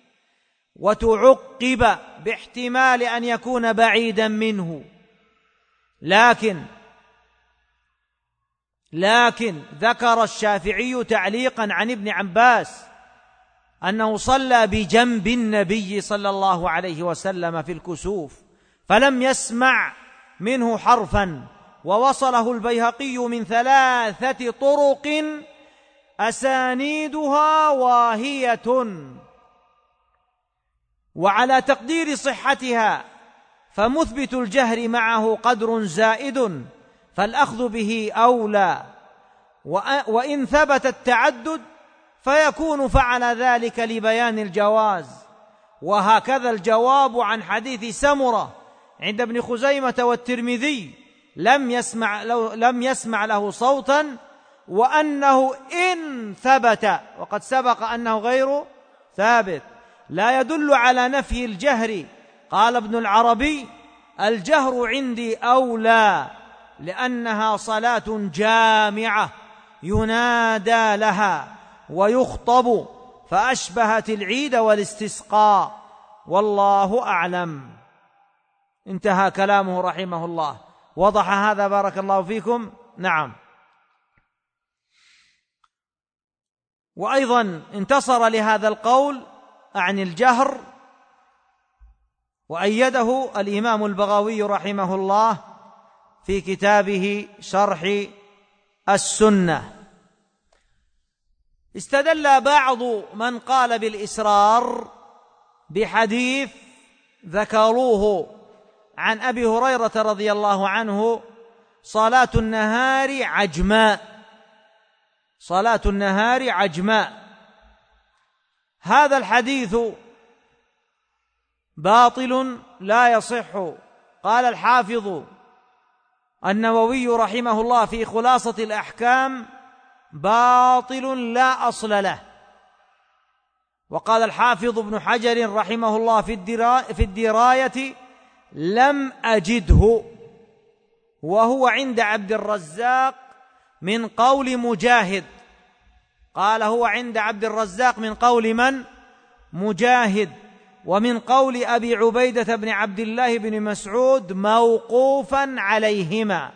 وتعقب باحتمال أن يكون بعيدا منه. لكن ذكر الشافعي تعليقا عن ابن عباس أنه صلى بجنب النبي صلى الله عليه وسلم في الكسوف فلم يسمع منه حرفا، ووصله البيهقي من 3 طرق أسانيدها واهية. وعلى تقدير صحتها فمثبت الجهر معه قدر زائد، فالأخذ به أولى، وإن ثبت التعدد فيكون فعل ذلك لبيان الجواز. وهكذا الجواب عن حديث سمرة عند ابن خزيمة والترمذي لم يسمع له صوتا، وأنه إن ثبت، وقد سبق أنه غير ثابت، لا يدل على نفي الجهر. قال ابن العربي الجهر عندي أولى، لأنها صلاة جامعة ينادى لها ويخطب، فأشبهت العيد والاستسقاء، والله أعلم. انتهى كلامه رحمه الله. وضح هذا بارك الله فيكم؟ نعم. وأيضا انتصر لهذا القول عن الجهر وأيده الإمام البغوي رحمه الله في كتابه شرح السنة. استدل بعض من قال بالإسرار بحديث ذكروه عن أبي هريرة رضي الله عنه: صلاة النهار عجماء، صلاة النهار عجماء. هذا الحديث باطل لا يصح. قال الحافظ النووي رحمه الله في خلاصة الأحكام: باطل لا أصل له. وقال الحافظ ابن حجر رحمه الله في الدراية: لم أجده، وهو عند عبد الرزاق من قول مجاهد. قال هو عند عبد الرزاق من قول من؟ مجاهد، ومن قول أبي عبيدة بن عبد الله بن مسعود موقوفا عليهما.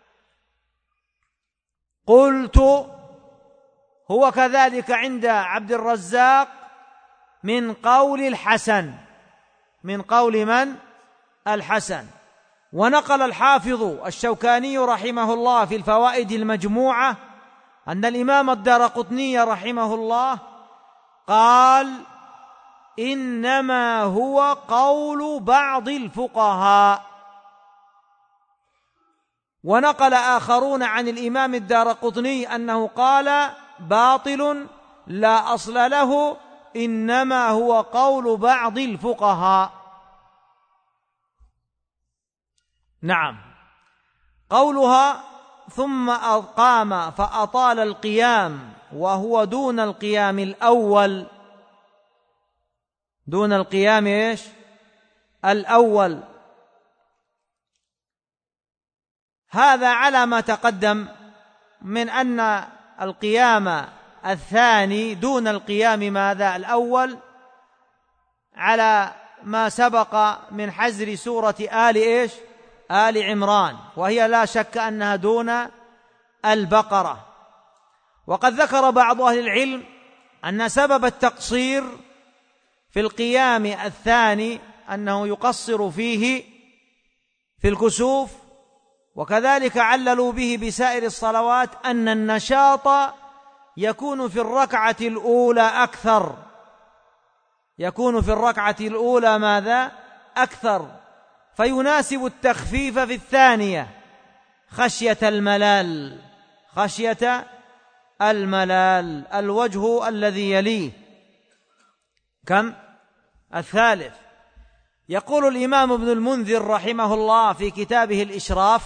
قلت هو كذلك عند عبد الرزاق من قول الحسن. من قول من؟ الحسن. ونقل الحافظ الشوكاني رحمه الله في الفوائد المجموعة أن الإمام الدارقطني رحمه الله قال: إنما هو قول بعض الفقهاء. ونقل آخرون عن الإمام الدارقطني أنه قال: باطل لا أصل له، إنما هو قول بعض الفقهاء. نعم، قولها ثم قام فأطال القيام وهو دون القيام الأول، دون القيام إيش؟ الأول، هذا على ما تقدم من أن القيام الثاني دون القيام ماذا؟ الأول، على ما سبق من حزر سورة إيش؟ آل عمران، وهي لا شك أنها دون البقرة. وقد ذكر بعض أهل العلم أن سبب التقصير في القيام الثاني أنه يقصر فيه في الكسوف، وكذلك عللوا به بسائر الصلوات أن النشاط يكون في الركعة الأولى أكثر، يكون في الركعة الأولى ماذا؟ أكثر، فيناسب التخفيف في الثانية خشية الملال، خشية الملال. الوجه الذي يليه كم؟ الثالث. يقول الإمام ابن المنذر رحمه الله في كتابه الإشراف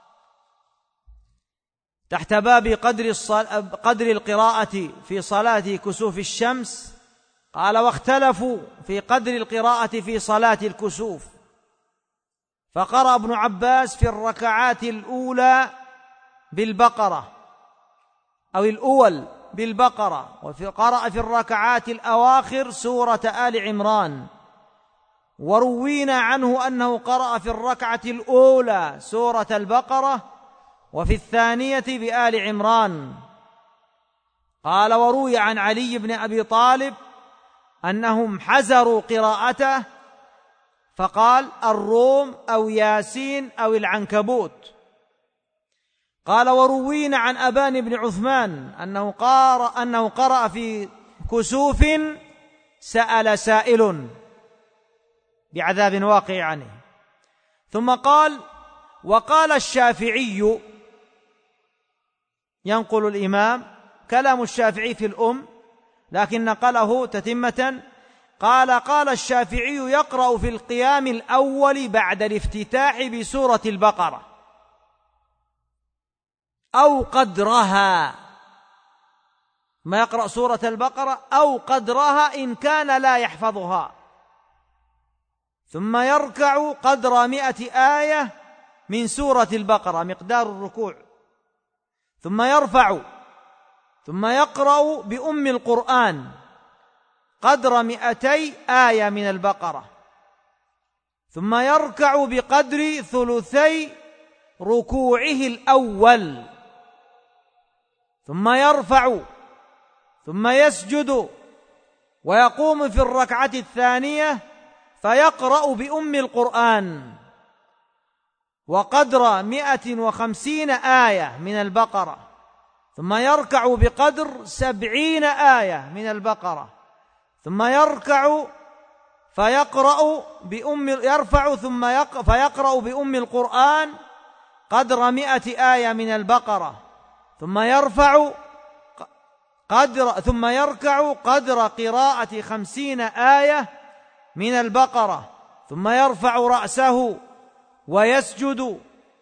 تحت باب قدر القراءة في صلاة كسوف الشمس، قال: واختلفوا في قدر القراءة في صلاة الكسوف، فقرأ ابن عباس في الركعات الأولى بالبقرة أو الأول بالبقرة، وقرأ في الركعات الأواخر سورة آل عمران، وروينا عنه أنه قرأ في الركعة الأولى سورة البقرة وفي الثانية بآل عمران. قال: وروي عن علي بن أبي طالب أنهم حزروا قراءته فقال: الروم أو ياسين أو العنكبوت. قال: وروينا عن أبان بن عثمان أنه قرأ في كسوف سأل سائل بعذاب واقع عنه. ثم قال: وقال الشافعي، ينقل الإمام كلام الشافعي في الأم لكن نقله تتمة، قال الشافعي يقرأ في القيام الأول بعد الافتتاح بسورة البقرة أو قدرها، ما يقرأ سورة البقرة أو قدرها إن كان لا يحفظها، ثم يركع قدر 100 آية من سورة البقرة مقدار الركوع، ثم يرفع، ثم يقرأ بأم القرآن قدر 200 آية من البقرة، ثم يركع بقدر ثلثي ركوعه الأول، ثم يرفع، ثم يسجد، ويقوم في الركعة الثانية فيقرأ بأم القرآن وقدر 150 آية من البقرة، ثم يركع بقدر 70 آية من البقرة، ثم يرفع فيقرأ بأم القرآن قدر 100 آية من البقرة، ثم يركع قدر قراءة 50 آية من البقرة، ثم يرفع رأسه ويسجد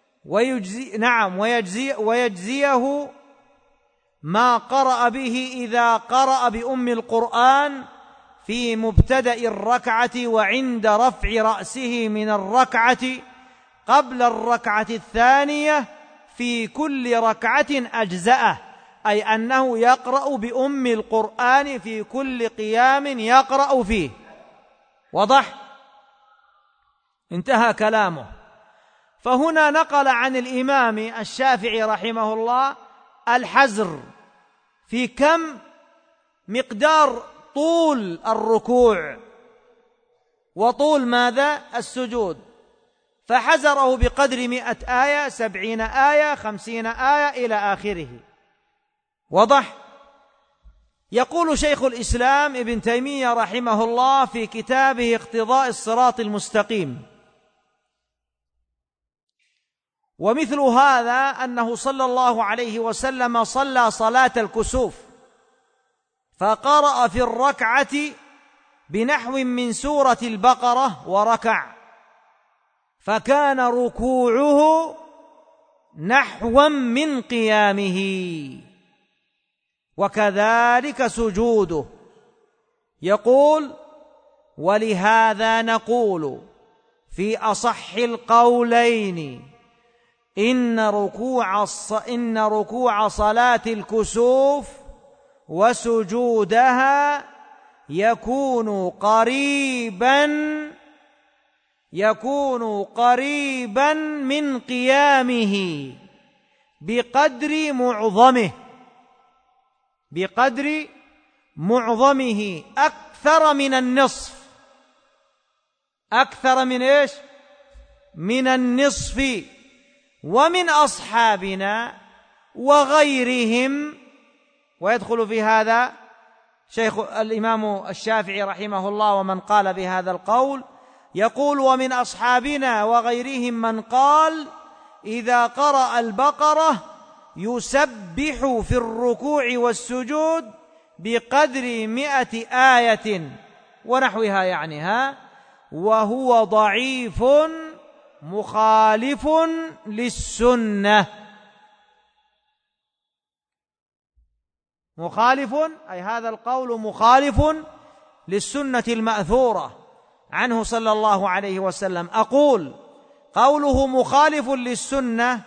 ويجزيه ما قرأ به إذا قرأ بأم القرآن في مبتدأ الركعة وعند رفع رأسه من الركعة قبل الركعة الثانية في كل ركعة أجزأه، أي أنه يقرأ بأم القرآن في كل قيام يقرأ فيه. وضح؟ انتهى كلامه. فهنا نقل عن الإمام الشافعي رحمه الله الحزر في كم مقدار طول الركوع وطول ماذا؟ السجود، فحزره بقدر 100 آية، 70 آية، 50 آية إلى آخره. وضح؟ يقول شيخ الإسلام ابن تيمية رحمه الله في كتابه اقتضاء الصراط المستقيم: ومثل هذا أنه صلى الله عليه وسلم صلى صلاة الكسوف فقرأ في الركعة بنحو من سورة البقرة وركع، فكان ركوعه نحوا من قيامه، وكذلك سجوده. يقول: ولهذا نقول في أصح القولين إن ركوع صلاة الكسوف وسجودها يكون قريبا من قيامه بقدر معظمه أكثر من النصف. أكثر من إيش؟ من النصف. ومن أصحابنا وغيرهم، ويدخل في هذا شيخ الإمام الشافعي رحمه الله ومن قال بهذا القول، يقول: ومن أصحابنا وغيرهم من قال إذا قرأ البقرة يسبح في الركوع والسجود بقدر 100 آية ونحوها يعني وهو ضعيف مخالف للسنة. مخالف أي هذا القول مخالف للسنة المأثورة عنه صلى الله عليه وسلم. أقول قوله مخالف للسنة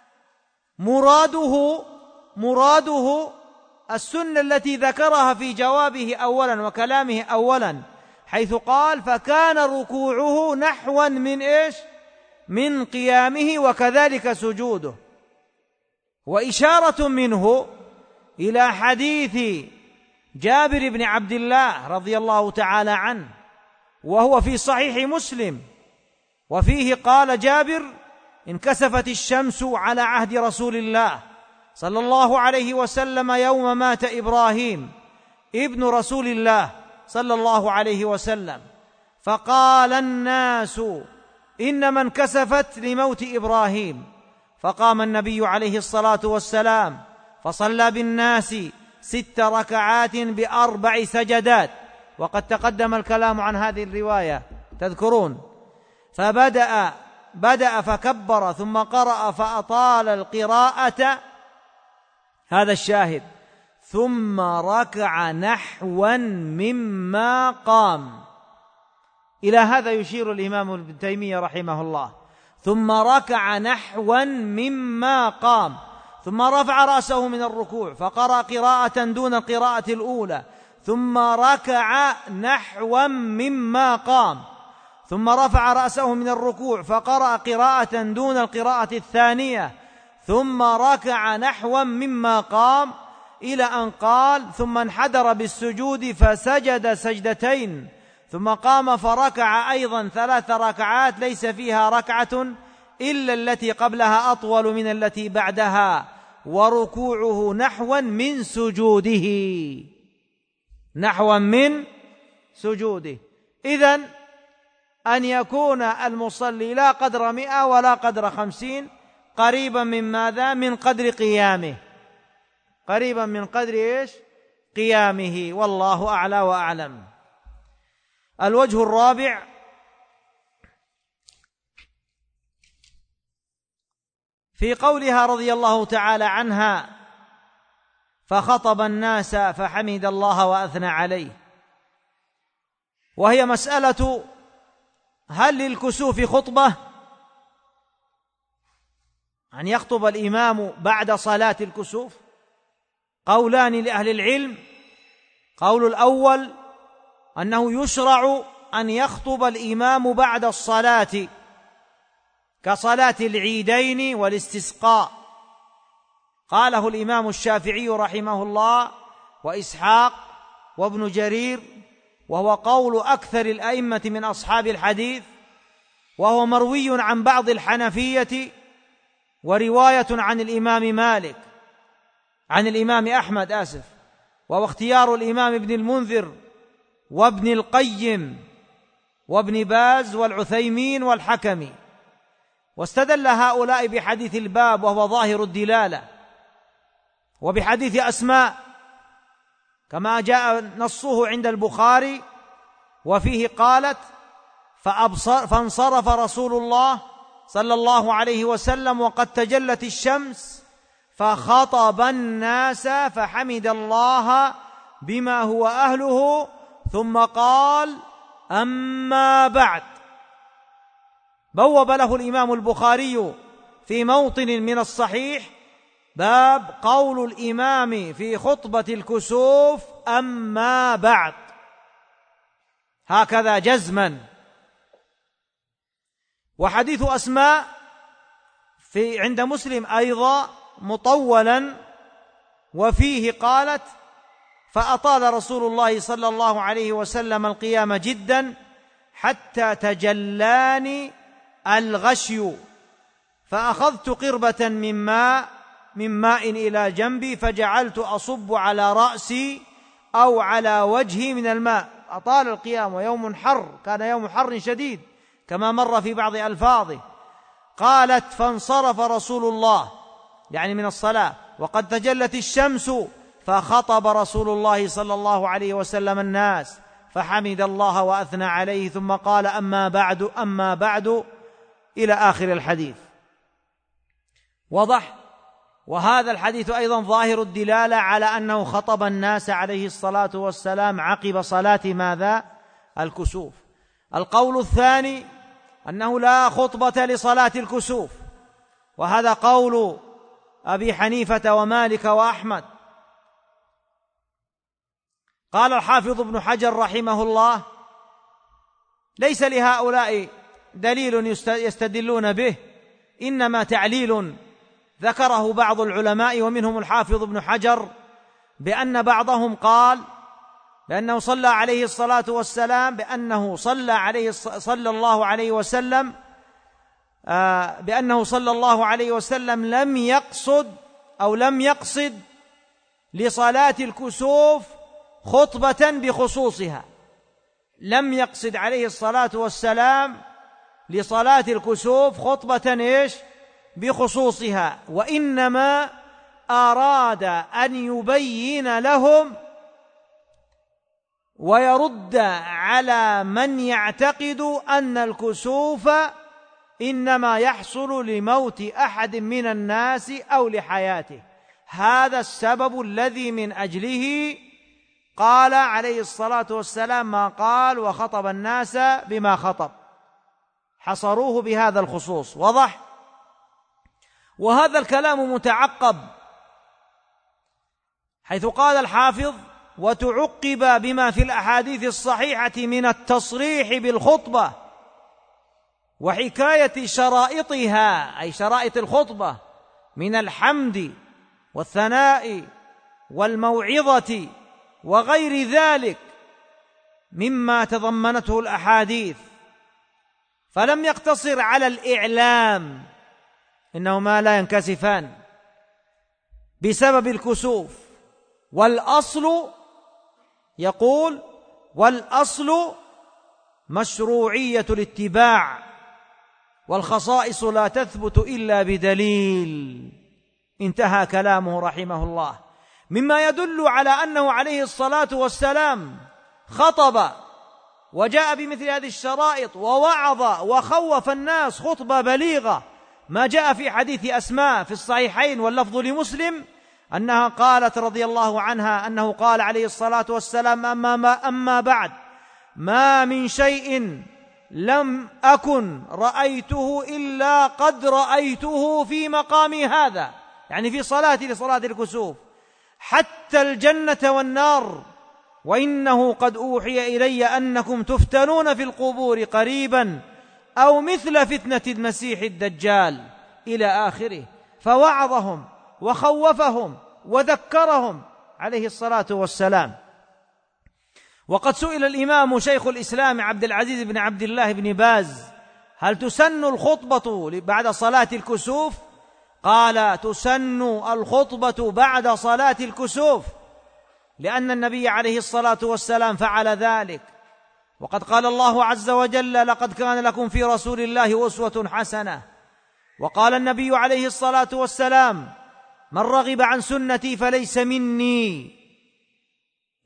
مراده السنة التي ذكرها في جوابه أولا وكلامه أولا، حيث قال: فكان ركوعه نحوا من إيش؟ من قيامه وكذلك سجوده. وإشارة منه إلى حديث جابر بن عبد الله رضي الله تعالى عنه، وهو في صحيح مسلم، وفيه قال جابر: انكسفت الشمس على عهد رسول الله صلى الله عليه وسلم يوم مات إبراهيم ابن رسول الله صلى الله عليه وسلم، فقال الناس إنما انكسفت لموت إبراهيم، فقام النبي عليه الصلاة والسلام فصلى بالناس 6 ركعات ب4 سجدات، وقد تقدم الكلام عن هذه الرواية تذكرون. فبدأ فكبر ثم قرأ فأطال القراءة، هذا الشاهد، ثم ركع نحوا مما قام. إلى هذا يشير الإمام ابن تيمية رحمه الله. ثم ركع نحوا مما قام، ثم رفع رأسه من الركوع فقرأ قراءة دون القراءة الأولى، ثم ركع نحوا مما قام، ثم رفع رأسه من الركوع فقرأ قراءة دون القراءة الثانية، ثم ركع نحوا مما قام، إلى أن قال: ثم انحدر بالسجود فسجد سجدتين، ثم قام فركع أيضا 3 ركعات ليس فيها ركعة إلا التي قبلها أطول من التي بعدها، وركوعه نحوا من سجوده. إذن أن يكون المصلي لا قدر 100 ولا قدر 50، قريبا من ماذا؟ من قدر قيامه، قريبا من قدر إيش؟ قيامه، والله أعلى وأعلم. الوجه الرابع: في قولها رضي الله تعالى عنها: فخطب الناس فحمد الله وأثنى عليه، وهي مسألة: هل للكسوف خطبة؟ أن يخطب الإمام بعد صلاة الكسوف؟ قولان لأهل العلم. قول الأول أنه يشرع أن يخطب الإمام بعد الصلاة كصلاة العيدين والاستسقاء، قاله الإمام الشافعي رحمه الله وإسحاق وابن جرير، وهو قول أكثر الأئمة من أصحاب الحديث، وهو مروي عن بعض الحنفية، ورواية عن الإمام مالك، عن الإمام أحمد وهو اختيار الإمام ابن المنذر وابن القيم وابن باز والعثيمين والحكمي. واستدل هؤلاء بحديث الباب وهو ظاهر الدلالة، وبحديث أسماء كما جاء نصه عند البخاري، وفيه قالت: فانصرف رسول الله صلى الله عليه وسلم وقد تجلت الشمس فخطب الناس فحمد الله بما هو أهله ثم قال: أما بعد. بوب له الإمام البخاري في موطن من الصحيح باب قول الإمام في خطبة الكسوف: أما بعد، هكذا جزما. وحديث أسماء عند مسلم أيضا مطولا، وفيه قالت: فأطال رسول الله صلى الله عليه وسلم القيام جدا حتى تجلاني الغشي، فأخذت قربة من ماء إلى جنبي فجعلت أصب على رأسي أو على وجهي من الماء. أطال القيام، ويوم حر، كان يوم حر شديد كما مر في بعض ألفاظه. قالت: فانصرف رسول الله، يعني من الصلاة، وقد تجلت الشمس فخطب رسول الله صلى الله عليه وسلم الناس فحمد الله وأثنى عليه ثم قال: أما بعد أما بعد، إلى آخر الحديث. وضح. وهذا الحديث أيضا ظاهر الدلالة على أنه خطب الناس عليه الصلاة والسلام عقب صلاة ماذا؟ الكسوف. القول الثاني أنه لا خطبة لصلاة الكسوف، وهذا قول أبي حنيفة ومالك وأحمد. قال الحافظ ابن حجر رحمه الله: ليس لهؤلاء دليل يستدلون به، إنما تعليل ذكره بعض العلماء ومنهم الحافظ ابن حجر، بأن بعضهم قال بأنه صلى عليه الصلاة والسلام، بأنه صلى الله عليه وسلم لم يقصد لصلاة الكسوف خطبة بخصوصها، لم يقصد عليه الصلاة والسلام لصلاة الكسوف خطبة بخصوصها، وإنما أراد أن يبين لهم ويرد على من يعتقد أن الكسوف إنما يحصل لموت أحد من الناس أو لحياته. هذا السبب الذي من أجله قال عليه الصلاة والسلام ما قال وخطب الناس بما خطب، حصروه بهذا الخصوص. وضح. وهذا الكلام متعقب، حيث قال الحافظ: وتعقب بما في الأحاديث الصحيحة من التصريح بالخطبة وحكاية شرائطها، أي شرائط الخطبة، من الحمد والثناء والموعظة وغير ذلك مما تضمنته الأحاديث، فلم يقتصر على الإعلام، إنهما لا ينكسفان بسبب الكسوف. والأصل، يقول: والأصل مشروعية الاتباع، والخصائص لا تثبت إلا بدليل. انتهى كلامه رحمه الله، مما يدل على أنه عليه الصلاة والسلام خطب وجاء بمثل هذه الشرائط ووعظ وخوف الناس خطبة بليغة، ما جاء في حديث أسماء في الصحيحين واللفظ لمسلم أنها قالت رضي الله عنها أنه قال عليه الصلاة والسلام: أما بعد، ما من شيء لم أكن رأيته إلا قد رأيته في مقامي هذا، يعني في صلاتي لصلاة الكسوف، حتى الجنة والنار، وإنه قد أوحي إلي أنكم تفتنون في القبور قريبا أو مثل فتنة المسيح الدجال، إلى آخره. فوعظهم وخوفهم وذكرهم عليه الصلاة والسلام. وقد سئل الإمام شيخ الإسلام عبد العزيز بن عبد الله بن باز: هل تسن الخطبة بعد صلاة الكسوف؟ قال: تسن الخطبة بعد صلاة الكسوف، لأن النبي عليه الصلاة والسلام فعل ذلك، وقد قال الله عز وجل: لقد كان لكم في رسول الله أسوة حسنة. وقال النبي عليه الصلاة والسلام: من رغب عن سنتي فليس مني.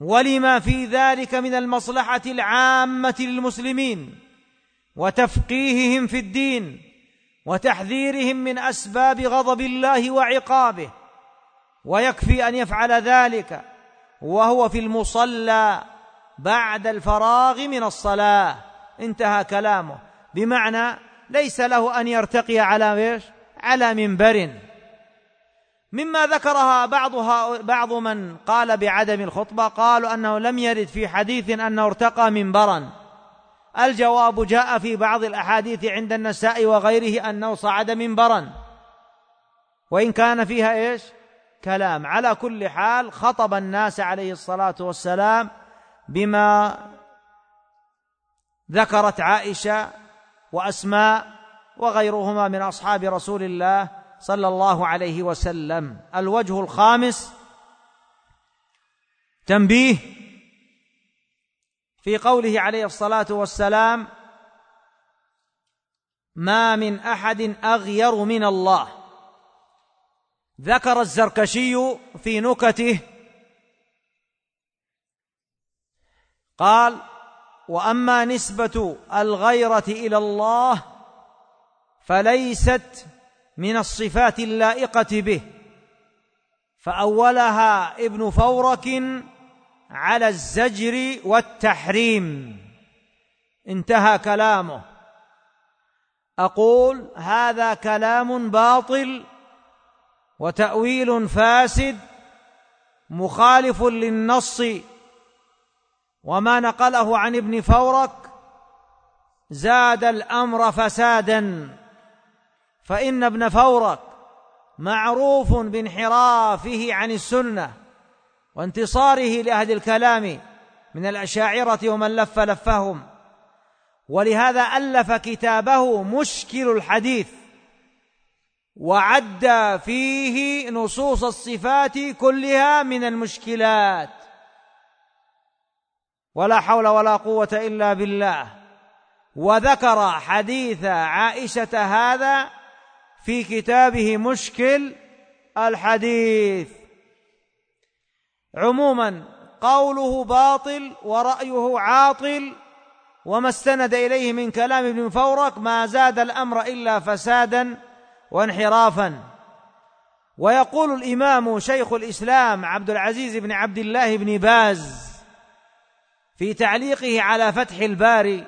ولما في ذلك من المصلحة العامة للمسلمين وتفقيههم في الدين وتحذيرهم من أسباب غضب الله وعقابه، ويكفي أن يفعل ذلك وهو في المصلى بعد الفراغ من الصلاة. انتهى كلامه، بمعنى ليس له أن يرتقي على منبر. مما ذكرها بعض من قال بعدم الخطبة، قالوا أنه لم يرد في حديث أنه ارتقى منبرا. الجواب: جاء في بعض الأحاديث عند النسائي وغيره أنه صعد منبرا، وإن كان فيها كلام. على كل حال خطب الناس عليه الصلاة والسلام بما ذكرت عائشة وأسماء وغيرهما من أصحاب رسول الله صلى الله عليه وسلم. الوجه الخامس: تنبيه في قوله عليه الصلاة والسلام: ما من أحد أغير من الله. ذكر الزركشي في نكته قال: وأما نسبة الغيرة إلى الله فليست من الصفات اللائقة به، فأولها ابن فورك على الزجر والتحريم. انتهى كلامه. أقول: هذا كلام باطل وتأويل فاسد مخالف للنص، وما نقله عن ابن فورك زاد الأمر فسادا، فإن ابن فورك معروف بانحرافه عن السنة وانتصاره لأهل الكلام من الأشاعرة ومن لفهم، ولهذا ألف كتابه مشكل الحديث، وعد فيه نصوص الصفات كلها من المشكلات، ولا حول ولا قوة إلا بالله. وذكر حديث عائشة هذا في كتابه مشكل الحديث. عموما قوله باطل ورأيه عاطل، وما استند إليه من كلام ابن فورك ما زاد الأمر إلا فسادا وانحرافا. ويقول الإمام شيخ الإسلام عبد العزيز بن عبد الله بن باز في تعليقه على فتح الباري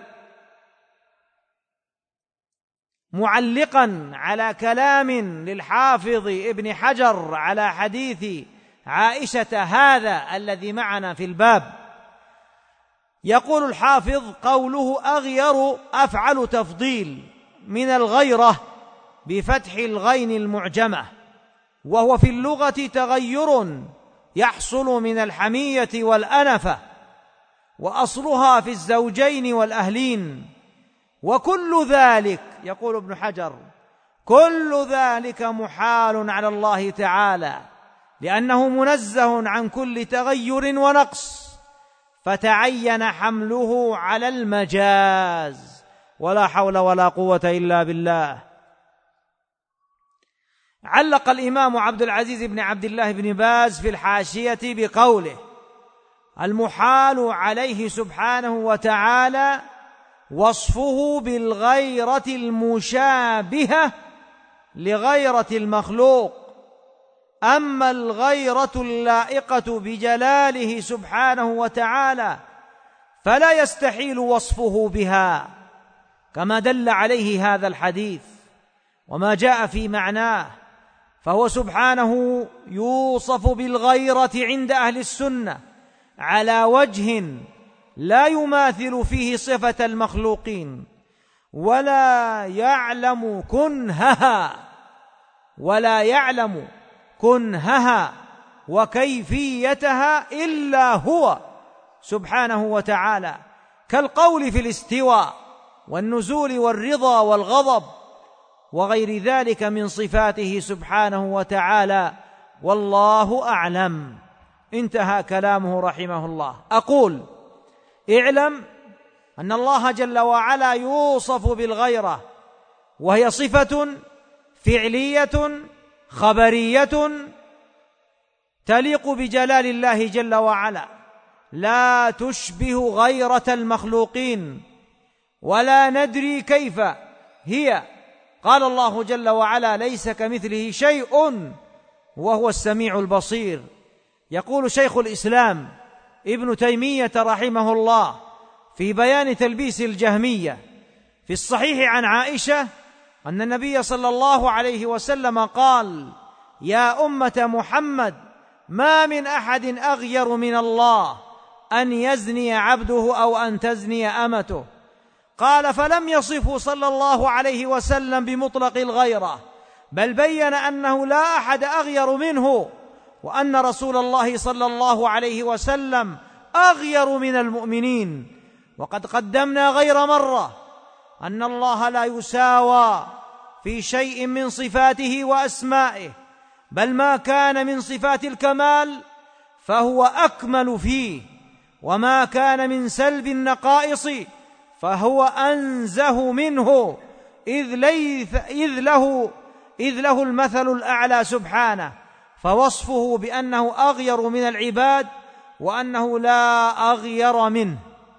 معلقا على كلام للحافظ ابن حجر على حديث عائشة هذا الذي معنا في الباب، يقول الحافظ: قوله أغير أفعل تفضيل من الغيرة بفتح الغين المعجمة، وهو في اللغة تغير يحصل من الحمية والأنفة، وأصلها في الزوجين والأهلين. وكل ذلك، يقول ابن حجر، كل ذلك محال على الله تعالى، لأنه منزه عن كل تغير ونقص، فتعين حمله على المجاز، ولا حول ولا قوة إلا بالله. علق الإمام عبد العزيز بن عبد الله بن باز في الحاشية بقوله: المحال عليه سبحانه وتعالى وصفه بالغيرة المشابهة لغيرة المخلوق، أما الغيرة اللائقة بجلاله سبحانه وتعالى فلا يستحيل وصفه بها، كما دل عليه هذا الحديث وما جاء في معناه. فهو سبحانه يوصف بالغيرة عند أهل السنة على وجه لا يماثل فيه صفة المخلوقين، ولا يعلم كنهها وكيفيتها إلا هو سبحانه وتعالى، كالقول في الاستواء والنزول والرضا والغضب وغير ذلك من صفاته سبحانه وتعالى، والله أعلم. انتهى كلامه رحمه الله. أقول: اعلم أن الله جل وعلا يوصف بالغيرة، وهي صفة فعلية خبرية تليق بجلال الله جل وعلا، لا تشبه غيرة المخلوقين ولا ندري كيف هي. قال الله جل وعلا: ليس كمثله شيء وهو السميع البصير. يقول شيخ الإسلام ابن تيمية رحمه الله في بيان تلبيس الجهمية في الصحيح عن عائشة أن النبي صلى الله عليه وسلم قال: يا أمة محمد، ما من أحد أغير من الله أن يزني عبده أو أن تزني أمته. قال: فلم يصفه صلى الله عليه وسلم بمطلق الغيرة، بل بين أنه لا أحد أغير منه، وأن رسول الله صلى الله عليه وسلم أغير من المؤمنين. وقد قدمنا غير مرة أن الله لا يساوى في شيء من صفاته وأسمائه، بل ما كان من صفات الكمال فهو أكمل فيه، وما كان من سلب النقائص فهو أنزه منه، إذ له المثل الأعلى سبحانه، فوصفه بأنه أغير من العباد وأنه لا أغير منه،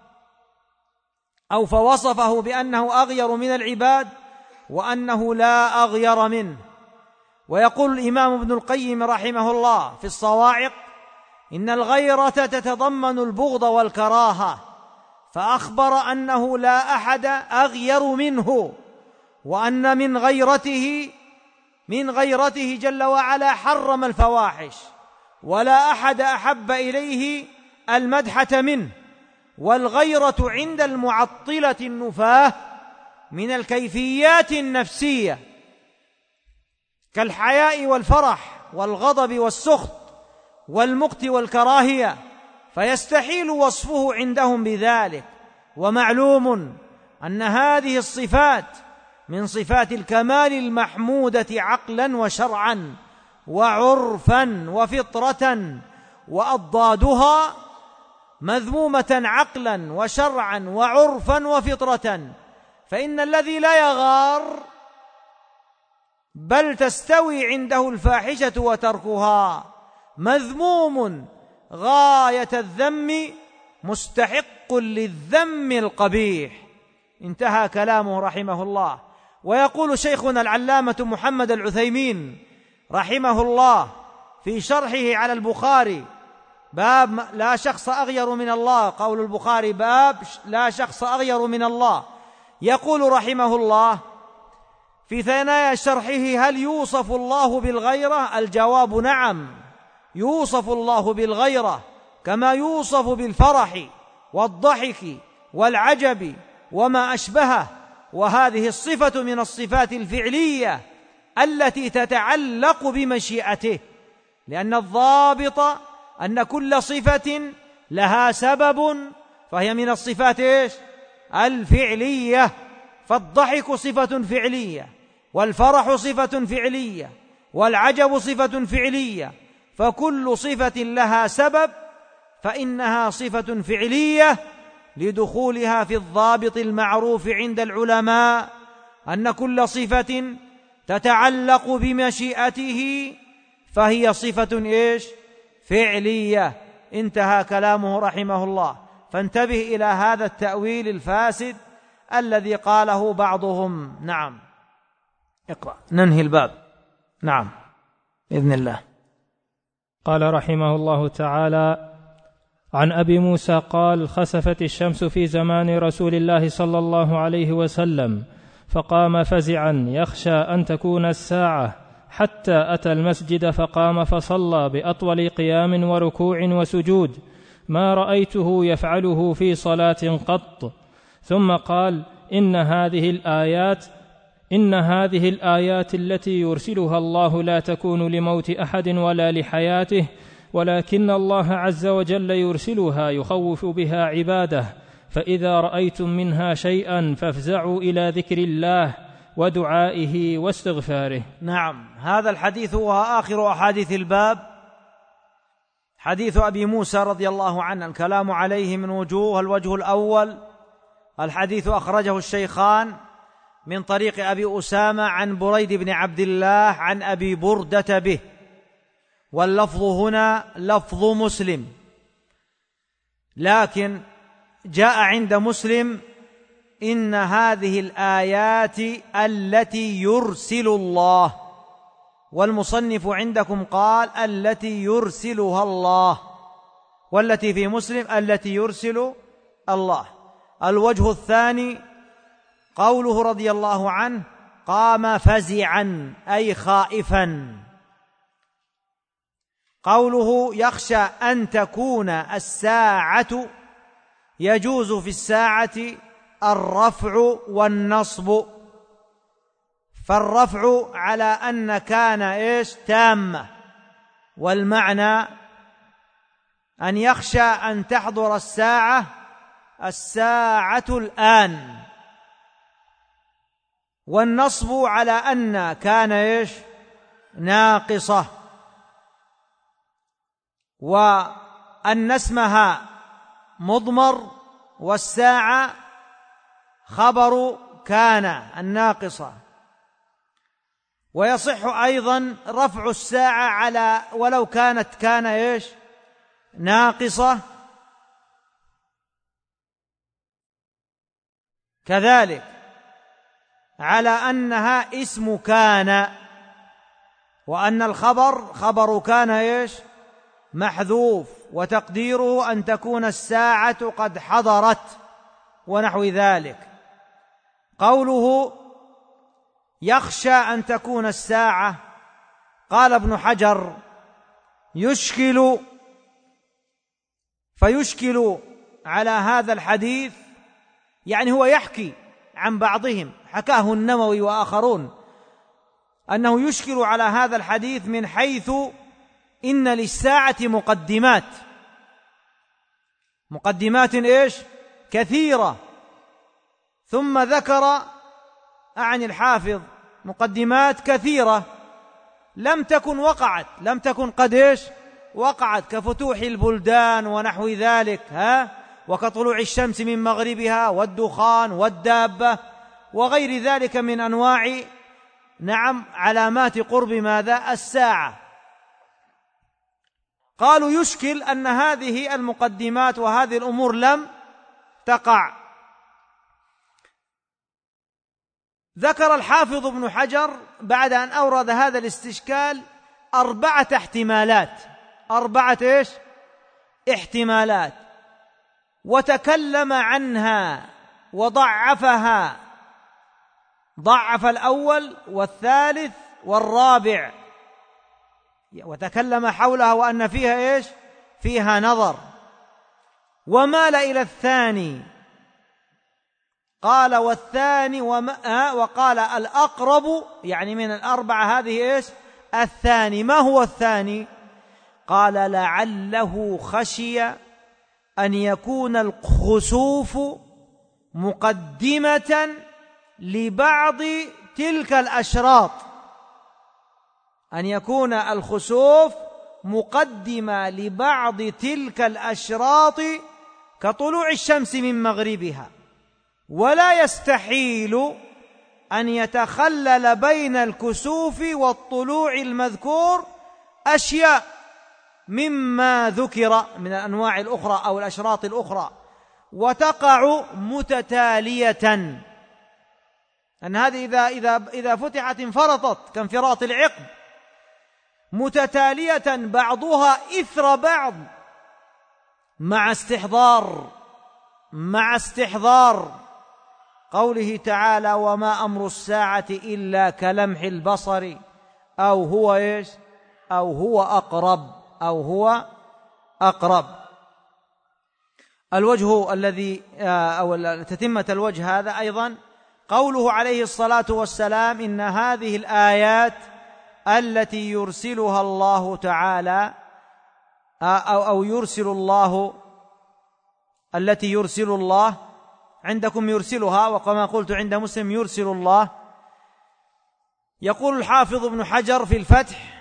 أو فوصفه بأنه أغير من العباد وأنه لا أغير منه. ويقول الإمام ابن القيم رحمه الله في الصواعق: إن الغيرة تتضمن البغض والكراهة، فأخبر أنه لا أحد أغير منه، وأن من غيرته جل وعلا حرم الفواحش، ولا أحد أحب إليه المدحة منه. والغيرة عند المعطلة النفاة من الكيفيات النفسية كالحياء والفرح والغضب والسخط والمقت والكراهية، فيستحيل وصفه عندهم بذلك. ومعلوم أن هذه الصفات من صفات الكمال المحمودة عقلا وشرعا وعرفا وفطرة، وأضدادها مذمومة عقلا وشرعا وعرفا وفطرة. فإن الذي لا يغار بل تستوي عنده الفاحشة وتركها مذموم غاية الذم مستحق للذم القبيح. انتهى كلامه رحمه الله. ويقول شيخنا العلامة محمد العثيمين رحمه الله في شرحه على البخاري باب لا شخص أغير من الله، قول البخاري باب لا شخص أغير من الله، يقول رحمه الله في ثنايا شرحه: هل يوصف الله بالغيرة؟ الجواب: نعم، يوصف الله بالغيرة كما يوصف بالفرح والضحك والعجب وما أشبهه. وهذه الصفة من الصفات الفعلية التي تتعلق بمشيئته، لأن الضابط أن كل صفة لها سبب، فهي من الصفات الفعلية. فالضحك صفة فعلية، والفرح صفة فعلية، والعجب صفة فعلية، فكل صفة لها سبب فإنها صفة فعلية لدخولها في الضابط المعروف عند العلماء أن كل صفة تتعلق بمشيئته فهي صفة فعلية. انتهى كلامه رحمه الله. فانتبه إلى هذا التأويل الفاسد الذي قاله بعضهم. نعم، اقرأ، ننهي الباب. نعم بإذن الله. قال رحمه الله تعالى: عن أبي موسى قال: خسفت الشمس في زمان رسول الله صلى الله عليه وسلم، فقام فزعا يخشى أن تكون الساعة، حتى أتى المسجد فقام فصلى بأطول قيام وركوع وسجود ما رأيته يفعله في صلاة قط. ثم قال: إن هذه الآيات التي يرسلها الله لا تكون لموت أحد ولا لحياته، ولكن الله عز وجل يرسلها يخوف بها عباده، فإذا رأيتم منها شيئا فافزعوا إلى ذكر الله ودعائه واستغفاره. نعم، هذا الحديث هو آخر أحاديث الباب، حديث أبي موسى رضي الله عنه. الكلام عليه من وجوه: الوجه الأول، الحديث أخرجه الشيخان من طريق أبي أسامة عن بريد بن عبد الله عن أبي بردة به، واللفظ هنا لفظ مسلم. لكن جاء عند مسلم إن هذه الآيات التي يرسل الله، والمصنف عندكم قال التي يرسلها الله، والتي في مسلم التي يرسل الله. الوجه الثاني قوله رضي الله عنه قام فزعا أي خائفا. قوله يخشى أن تكون الساعة، يجوز في الساعة الرفع والنصب، فالرفع على أن كان تامة، والمعنى أن يخشى أن تحضر الساعة الآن، والنصب على أن كان ناقصة، وأن اسمها مضمر، والساعة خبر كان الناقصة. ويصح أيضا رفع الساعة على ولو كانت ناقصة، كذلك على أنها اسم كان، وأن الخبر خبر كان محذوف، وتقديره أن تكون الساعة قد حضرت ونحو ذلك. قوله يخشى أن تكون الساعة، قال ابن حجر فيشكل على هذا الحديث، يعني هو يحكي عن بعضهم، حكاه النووي وآخرون، أنه يشكل على هذا الحديث من حيث إن للساعة مقدمات كثيرة، ثم ذكر عن الحافظ مقدمات كثيرة لم تكن قد وقعت، كفتوح البلدان ونحو ذلك، وكطلوع الشمس من مغربها، والدخان، والدابة، وغير ذلك من أنواع علامات قرب الساعة. قالوا يشكل أن هذه المقدمات وهذه الأمور لم تقع. ذكر الحافظ ابن حجر بعد أن أورد هذا الاستشكال 4 احتمالات، وتكلم عنها وضعفها، ضعف الأول والثالث والرابع، وتكلم حولها وأن فيها فيها نظر، ومال إلى الثاني، قال والثاني وقال الأقرب، يعني من ال4 هذه الثاني. ما هو الثاني؟ قال لعله خشي أن يكون الخسوف مقدمة لبعض تلك الأشراط، أن يكون الخسوف مقدمة لبعض تلك الأشراط كطلوع الشمس من مغربها، ولا يستحيل أن يتخلل بين الكسوف والطلوع المذكور أشياء مما ذكر من الأنواع الأخرى أو الأشراط الأخرى، وتقع متتالية، أن هذه إذا فتحت انفرطت كانفراط العقد، متتالية بعضها إثر بعض، مع استحضار قوله تعالى وما أمر الساعة إلا كلمح البصر أو هو أقرب. الوجه الذي أو تتمة الوجه هذا أيضا قوله عليه الصلاة والسلام إن هذه الآيات التي يرسلها الله تعالى أو يرسل الله، التي يرسل الله، عندكم يرسلها، وكما قلت عند مسلم يرسل الله. يقول الحافظ ابن حجر في الفتح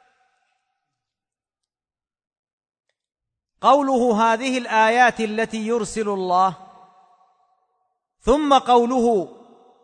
قوله هذه الآيات التي يرسل الله، ثم قوله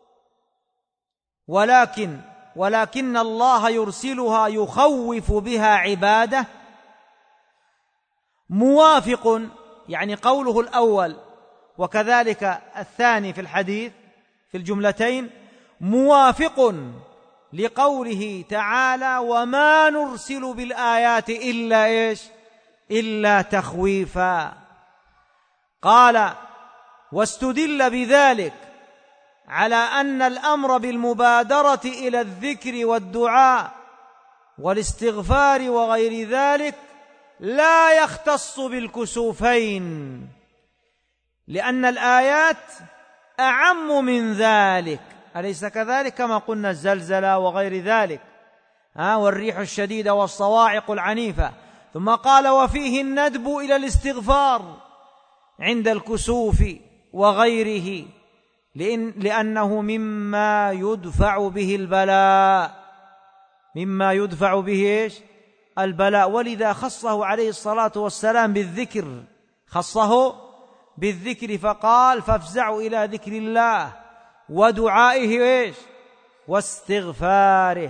ولكن الله يرسلها يخوف بها عباده، موافق يعني قوله الأول وكذلك الثاني في الحديث في الجملتين موافق لقوله تعالى وما نرسل بالآيات إلا إيش؟ إلا تخويفا. قال واستدل بذلك على أن الأمر بالمبادرة إلى الذكر والدعاء والاستغفار وغير ذلك لا يختص بالكسوفين، لأن الآيات أعم من ذلك، أليس كذلك؟ كما قلنا الزلزلة وغير ذلك والريح الشديدة والصواعق العنيفة. ثم قال وفيه الندب إلى الاستغفار عند الكسوف وغيره، لأنه مما يدفع به البلاء، مما يدفع به إيش؟ البلاء. ولذا خصه عليه الصلاة والسلام بالذكر، خصه بالذكر فقال فافزعوا إلى ذكر الله ودعائه إيش؟ واستغفاره.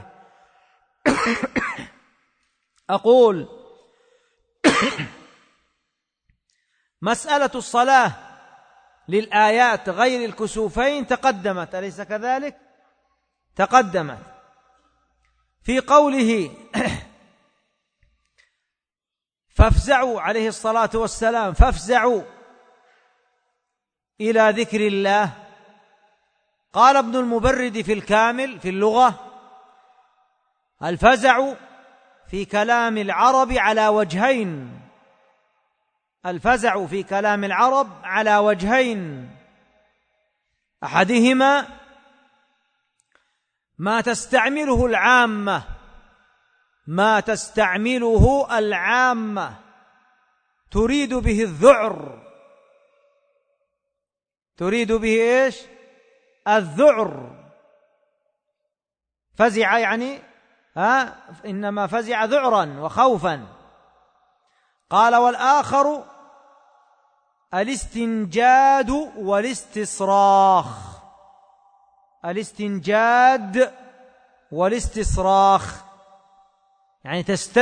أقول مسألة الصلاة للآيات غير الكسوفين تقدمت، أليس كذلك؟ تقدمت في قوله فافزعوا عليه الصلاة والسلام، فافزعوا إلى ذكر الله. قال ابن المبرد في الكامل في اللغة الفزع في كلام العرب على وجهين، الفزع في كلام العرب على وجهين، أحدهما ما تستعمله العامة، ما تستعمله العامة تريد به الذعر، تريد به إيش؟ الذعر. فزع يعني إنما فزع ذعرا وخوفا. قال والآخر الاستنجاد والاستصراخ، الاستنجاد والاستصراخ يعني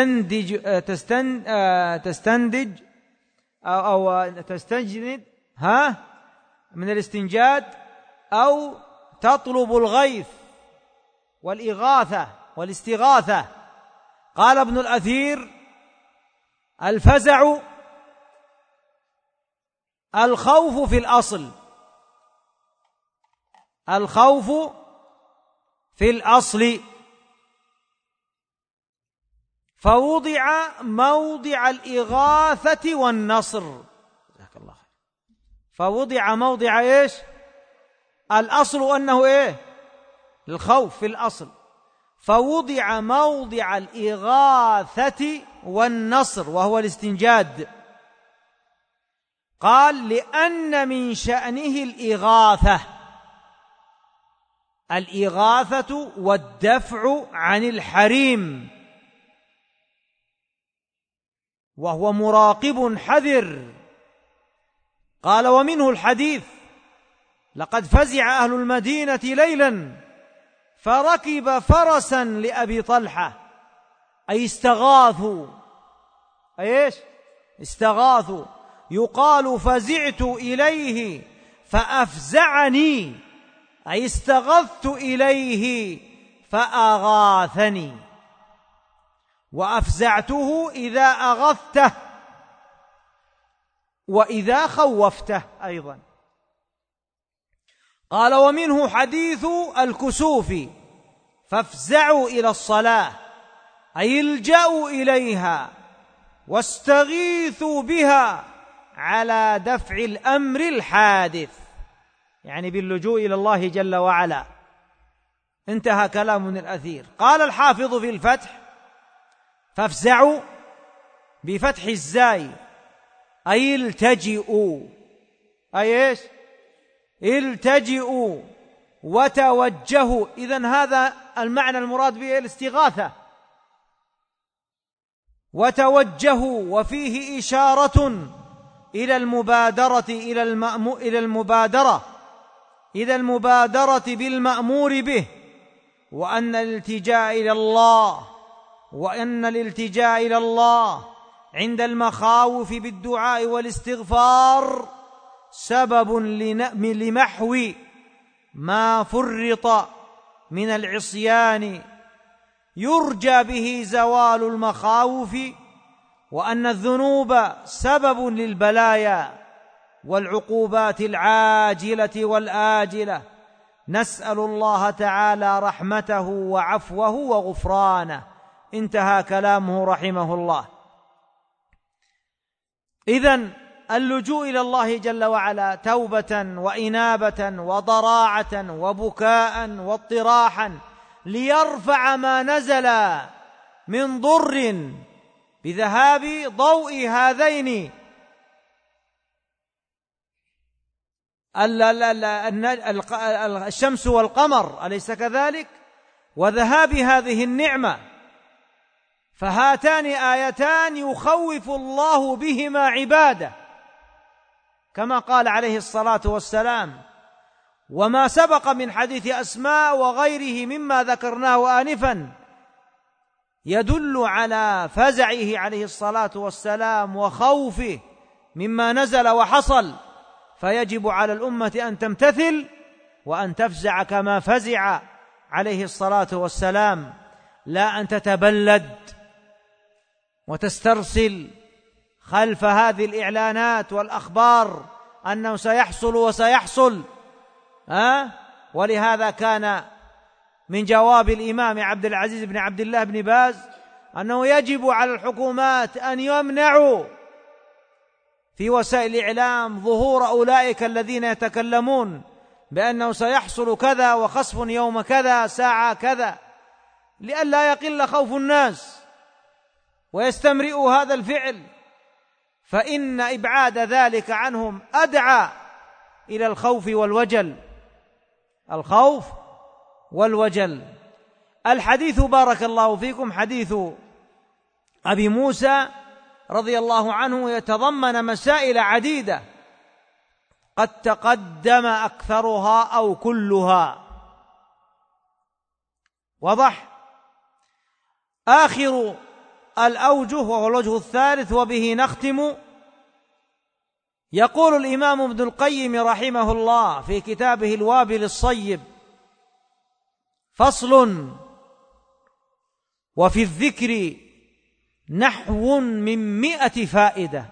تستنتج أو تستنجد من الاستنجاد أو تطلب الغيث والإغاثة والاستغاثة. قال ابن الأثير الفزع الخوف في الأصل، الخوف في الأصل، فوضع موضع الإغاثة والنصر. جزاك الله خير. فوضع موضع إيش؟ الأصل أنه إيه؟ الخوف في الأصل، فوضع موضع الإغاثة والنصر وهو الاستنجاد. قال لأن من شأنه الإغاثة، الإغاثة والدفع عن الحريم، وهو مراقب حذر. قال ومنه الحديث لقد فزع أهل المدينة ليلا فركب فرسا لأبي طلحة، أي استغاثوا، أي إيش؟ استغاثوا. يقال فزعت إليه فأفزعني، أي استغثت إليه فأغاثني، وأفزعته إذا أغثته وإذا خوفته أيضا. قال ومنه حديث الكسوف فافزعوا إلى الصلاة، أي الجأوا إليها واستغيثوا بها على دفع الأمر الحادث، يعني باللجوء إلى الله جل وعلا. انتهى كلام ابن الأثير. قال الحافظ في الفتح فافزعوا بفتح الزاي، أي التجئوا، أي إيش؟ التجئوا وتوجهوا. إذن هذا المعنى المراد به الاستغاثة. وتوجهوا، وفيه إشارة إلى المبادرة إلى المبادرة بالمأمور به، وأن الالتجاء إلى الله عند المخاوف بالدعاء والاستغفار سبب لمحو ما فرط من العصيان يرجى به زوال المخاوف، وأن الذنوب سبب للبلايا والعقوبات العاجلة والآجلة. نسأل الله تعالى رحمته وعفوه وغفرانه. انتهى كلامه رحمه الله. إذن اللجوء إلى الله جل وعلا توبة وإنابة وضراعة وبكاء واضطراحا ليرفع ما نزل من ضر بذهاب ضوء هذين الشمس والقمر، أليس كذلك؟ وذهاب هذه النعمة، فهاتان آيتان يخوف الله بهما عباده كما قال عليه الصلاة والسلام. وما سبق من حديث أسماء وغيره مما ذكرناه آنفا يدل على فزعه عليه الصلاة والسلام وخوفه مما نزل وحصل، فيجب على الأمة أن تمتثل وأن تفزع كما فزع عليه الصلاة والسلام، لا أن تتبلد وتسترسل خلف هذه الإعلانات والأخبار أنه سيحصل وسيحصل. ولهذا كان من جواب الإمام عبد العزيز بن عبد الله بن باز أنه يجب على الحكومات أن يمنعوا في وسائل الإعلام ظهور أولئك الذين يتكلمون بأنه سيحصل كذا وخسف يوم كذا ساعة كذا، لئلا يقل خوف الناس ويستمرئوا هذا الفعل، فإن إبعاد ذلك عنهم أدعى إلى الخوف والوجل. الخوف والوجل. الحديث بارك الله فيكم حديث أبي موسى رضي الله عنه يتضمن مسائل عديدة قد تقدم أكثرها أو كلها. وضح آخر الأوجه وهو الوجه الثالث وبه نختم. يقول الإمام ابن القيم رحمه الله في كتابه الوابل الصيب: فصل: وفي الذكر نحو من 100 فائدة.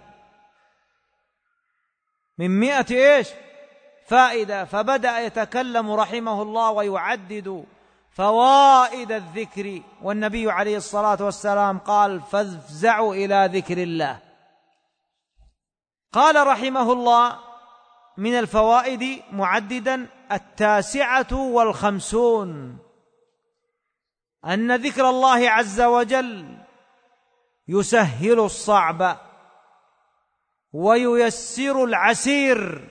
من 100 فائدة. فبدأ يتكلم رحمه الله ويعدد فوائد الذكر، والنبي عليه الصلاة والسلام قال: فافزعوا إلى ذكر الله. قال رحمه الله من الفوائد معددا: 59 أن ذكر الله عز وجل يسهل الصعب وييسر العسير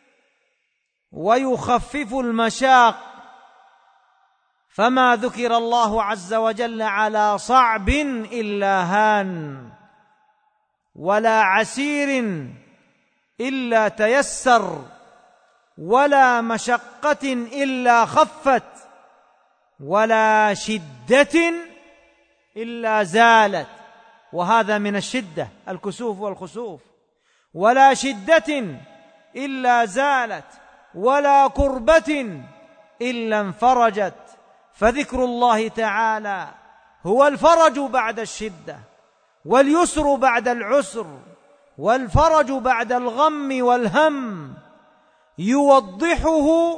ويخفف المشاق، فما ذكر الله عز وجل على صعب إلا هان، ولا عسير إلا تيسر، ولا مشقة إلا خفت، ولا شدة إلا زالت. وهذا من الشدة، الكسوف والخسوف. ولا شدة إلا زالت، ولا كربة إلا انفرجت. فذكر الله تعالى هو الفرج بعد الشدة، واليسر بعد العسر، والفرج بعد الغم والهم. يوضحه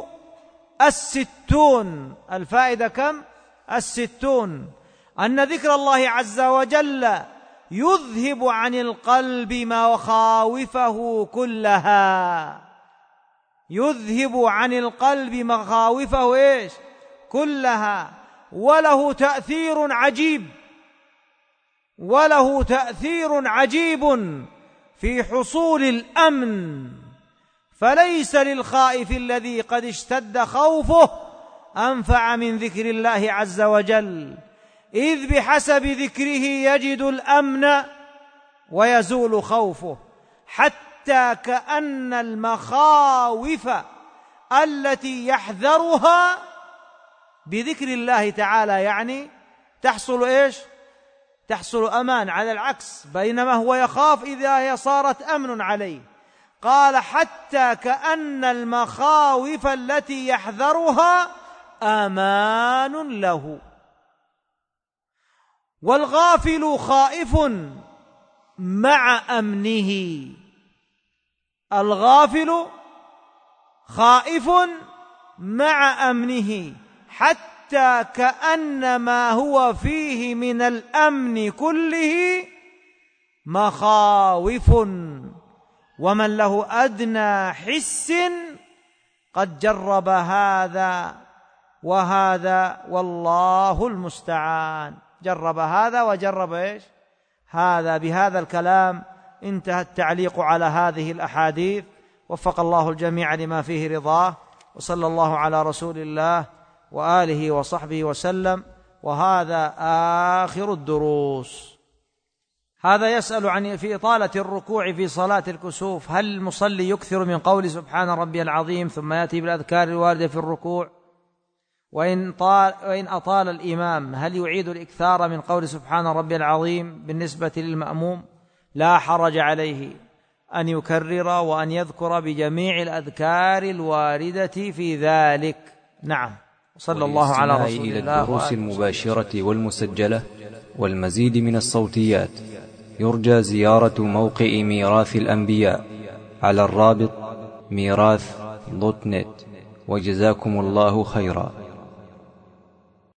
60. الفائدة كم؟ 60. أن ذكر الله عز وجل يذهب عن القلب مخاوفه كلها. يذهب عن القلب مخاوفه كلها. وله تأثير عجيب، وله تأثير عجيب في حصول الأمن. فليس للخائف الذي قد اشتد خوفه أنفع من ذكر الله عز وجل، إذ بحسب ذكره يجد الأمن ويزول خوفه، حتى كأن المخاوف التي يحذرها بذكر الله تعالى يعني تحصل تحصل أمان، على العكس، بينما هو يخاف إذا هي صارت أمن عليه. قال حتى كأن المخاوف التي يحذرها أمان له. والغافل خائف مع أمنه، الغافل خائف مع أمنه، حتى كأن ما هو فيه من الأمن كله مخاوف. ومن له أدنى حس قد جرب هذا وهذا والله المستعان. جرب هذا وجرب إيش؟ هذا. بهذا الكلام انتهى التعليق على هذه الأحاديث. وفق الله الجميع لما فيه رضاه، وصلى الله على رسول الله وآله وصحبه وسلم. وهذا آخر الدروس. هذا يسأل عن في إطالة الركوع في صلاة الكسوف، هل المصلي يكثر من قول سبحان ربي العظيم ثم يأتي بالأذكار الواردة في الركوع؟ وإن أطال الإمام هل يعيد الإكثار من قول سبحان ربي العظيم بالنسبة للمأموم؟ لا حرج عليه أن يكرر وأن يذكر بجميع الأذكار الواردة في ذلك. نعم. صلى الله على رسول الله. إلى الدروس المباشرة والمسجلة والمزيد من الصوتيات يرجى زيارة موقع ميراث الأنبياء على الرابط ميراث.net. وجزاكم الله خيرا.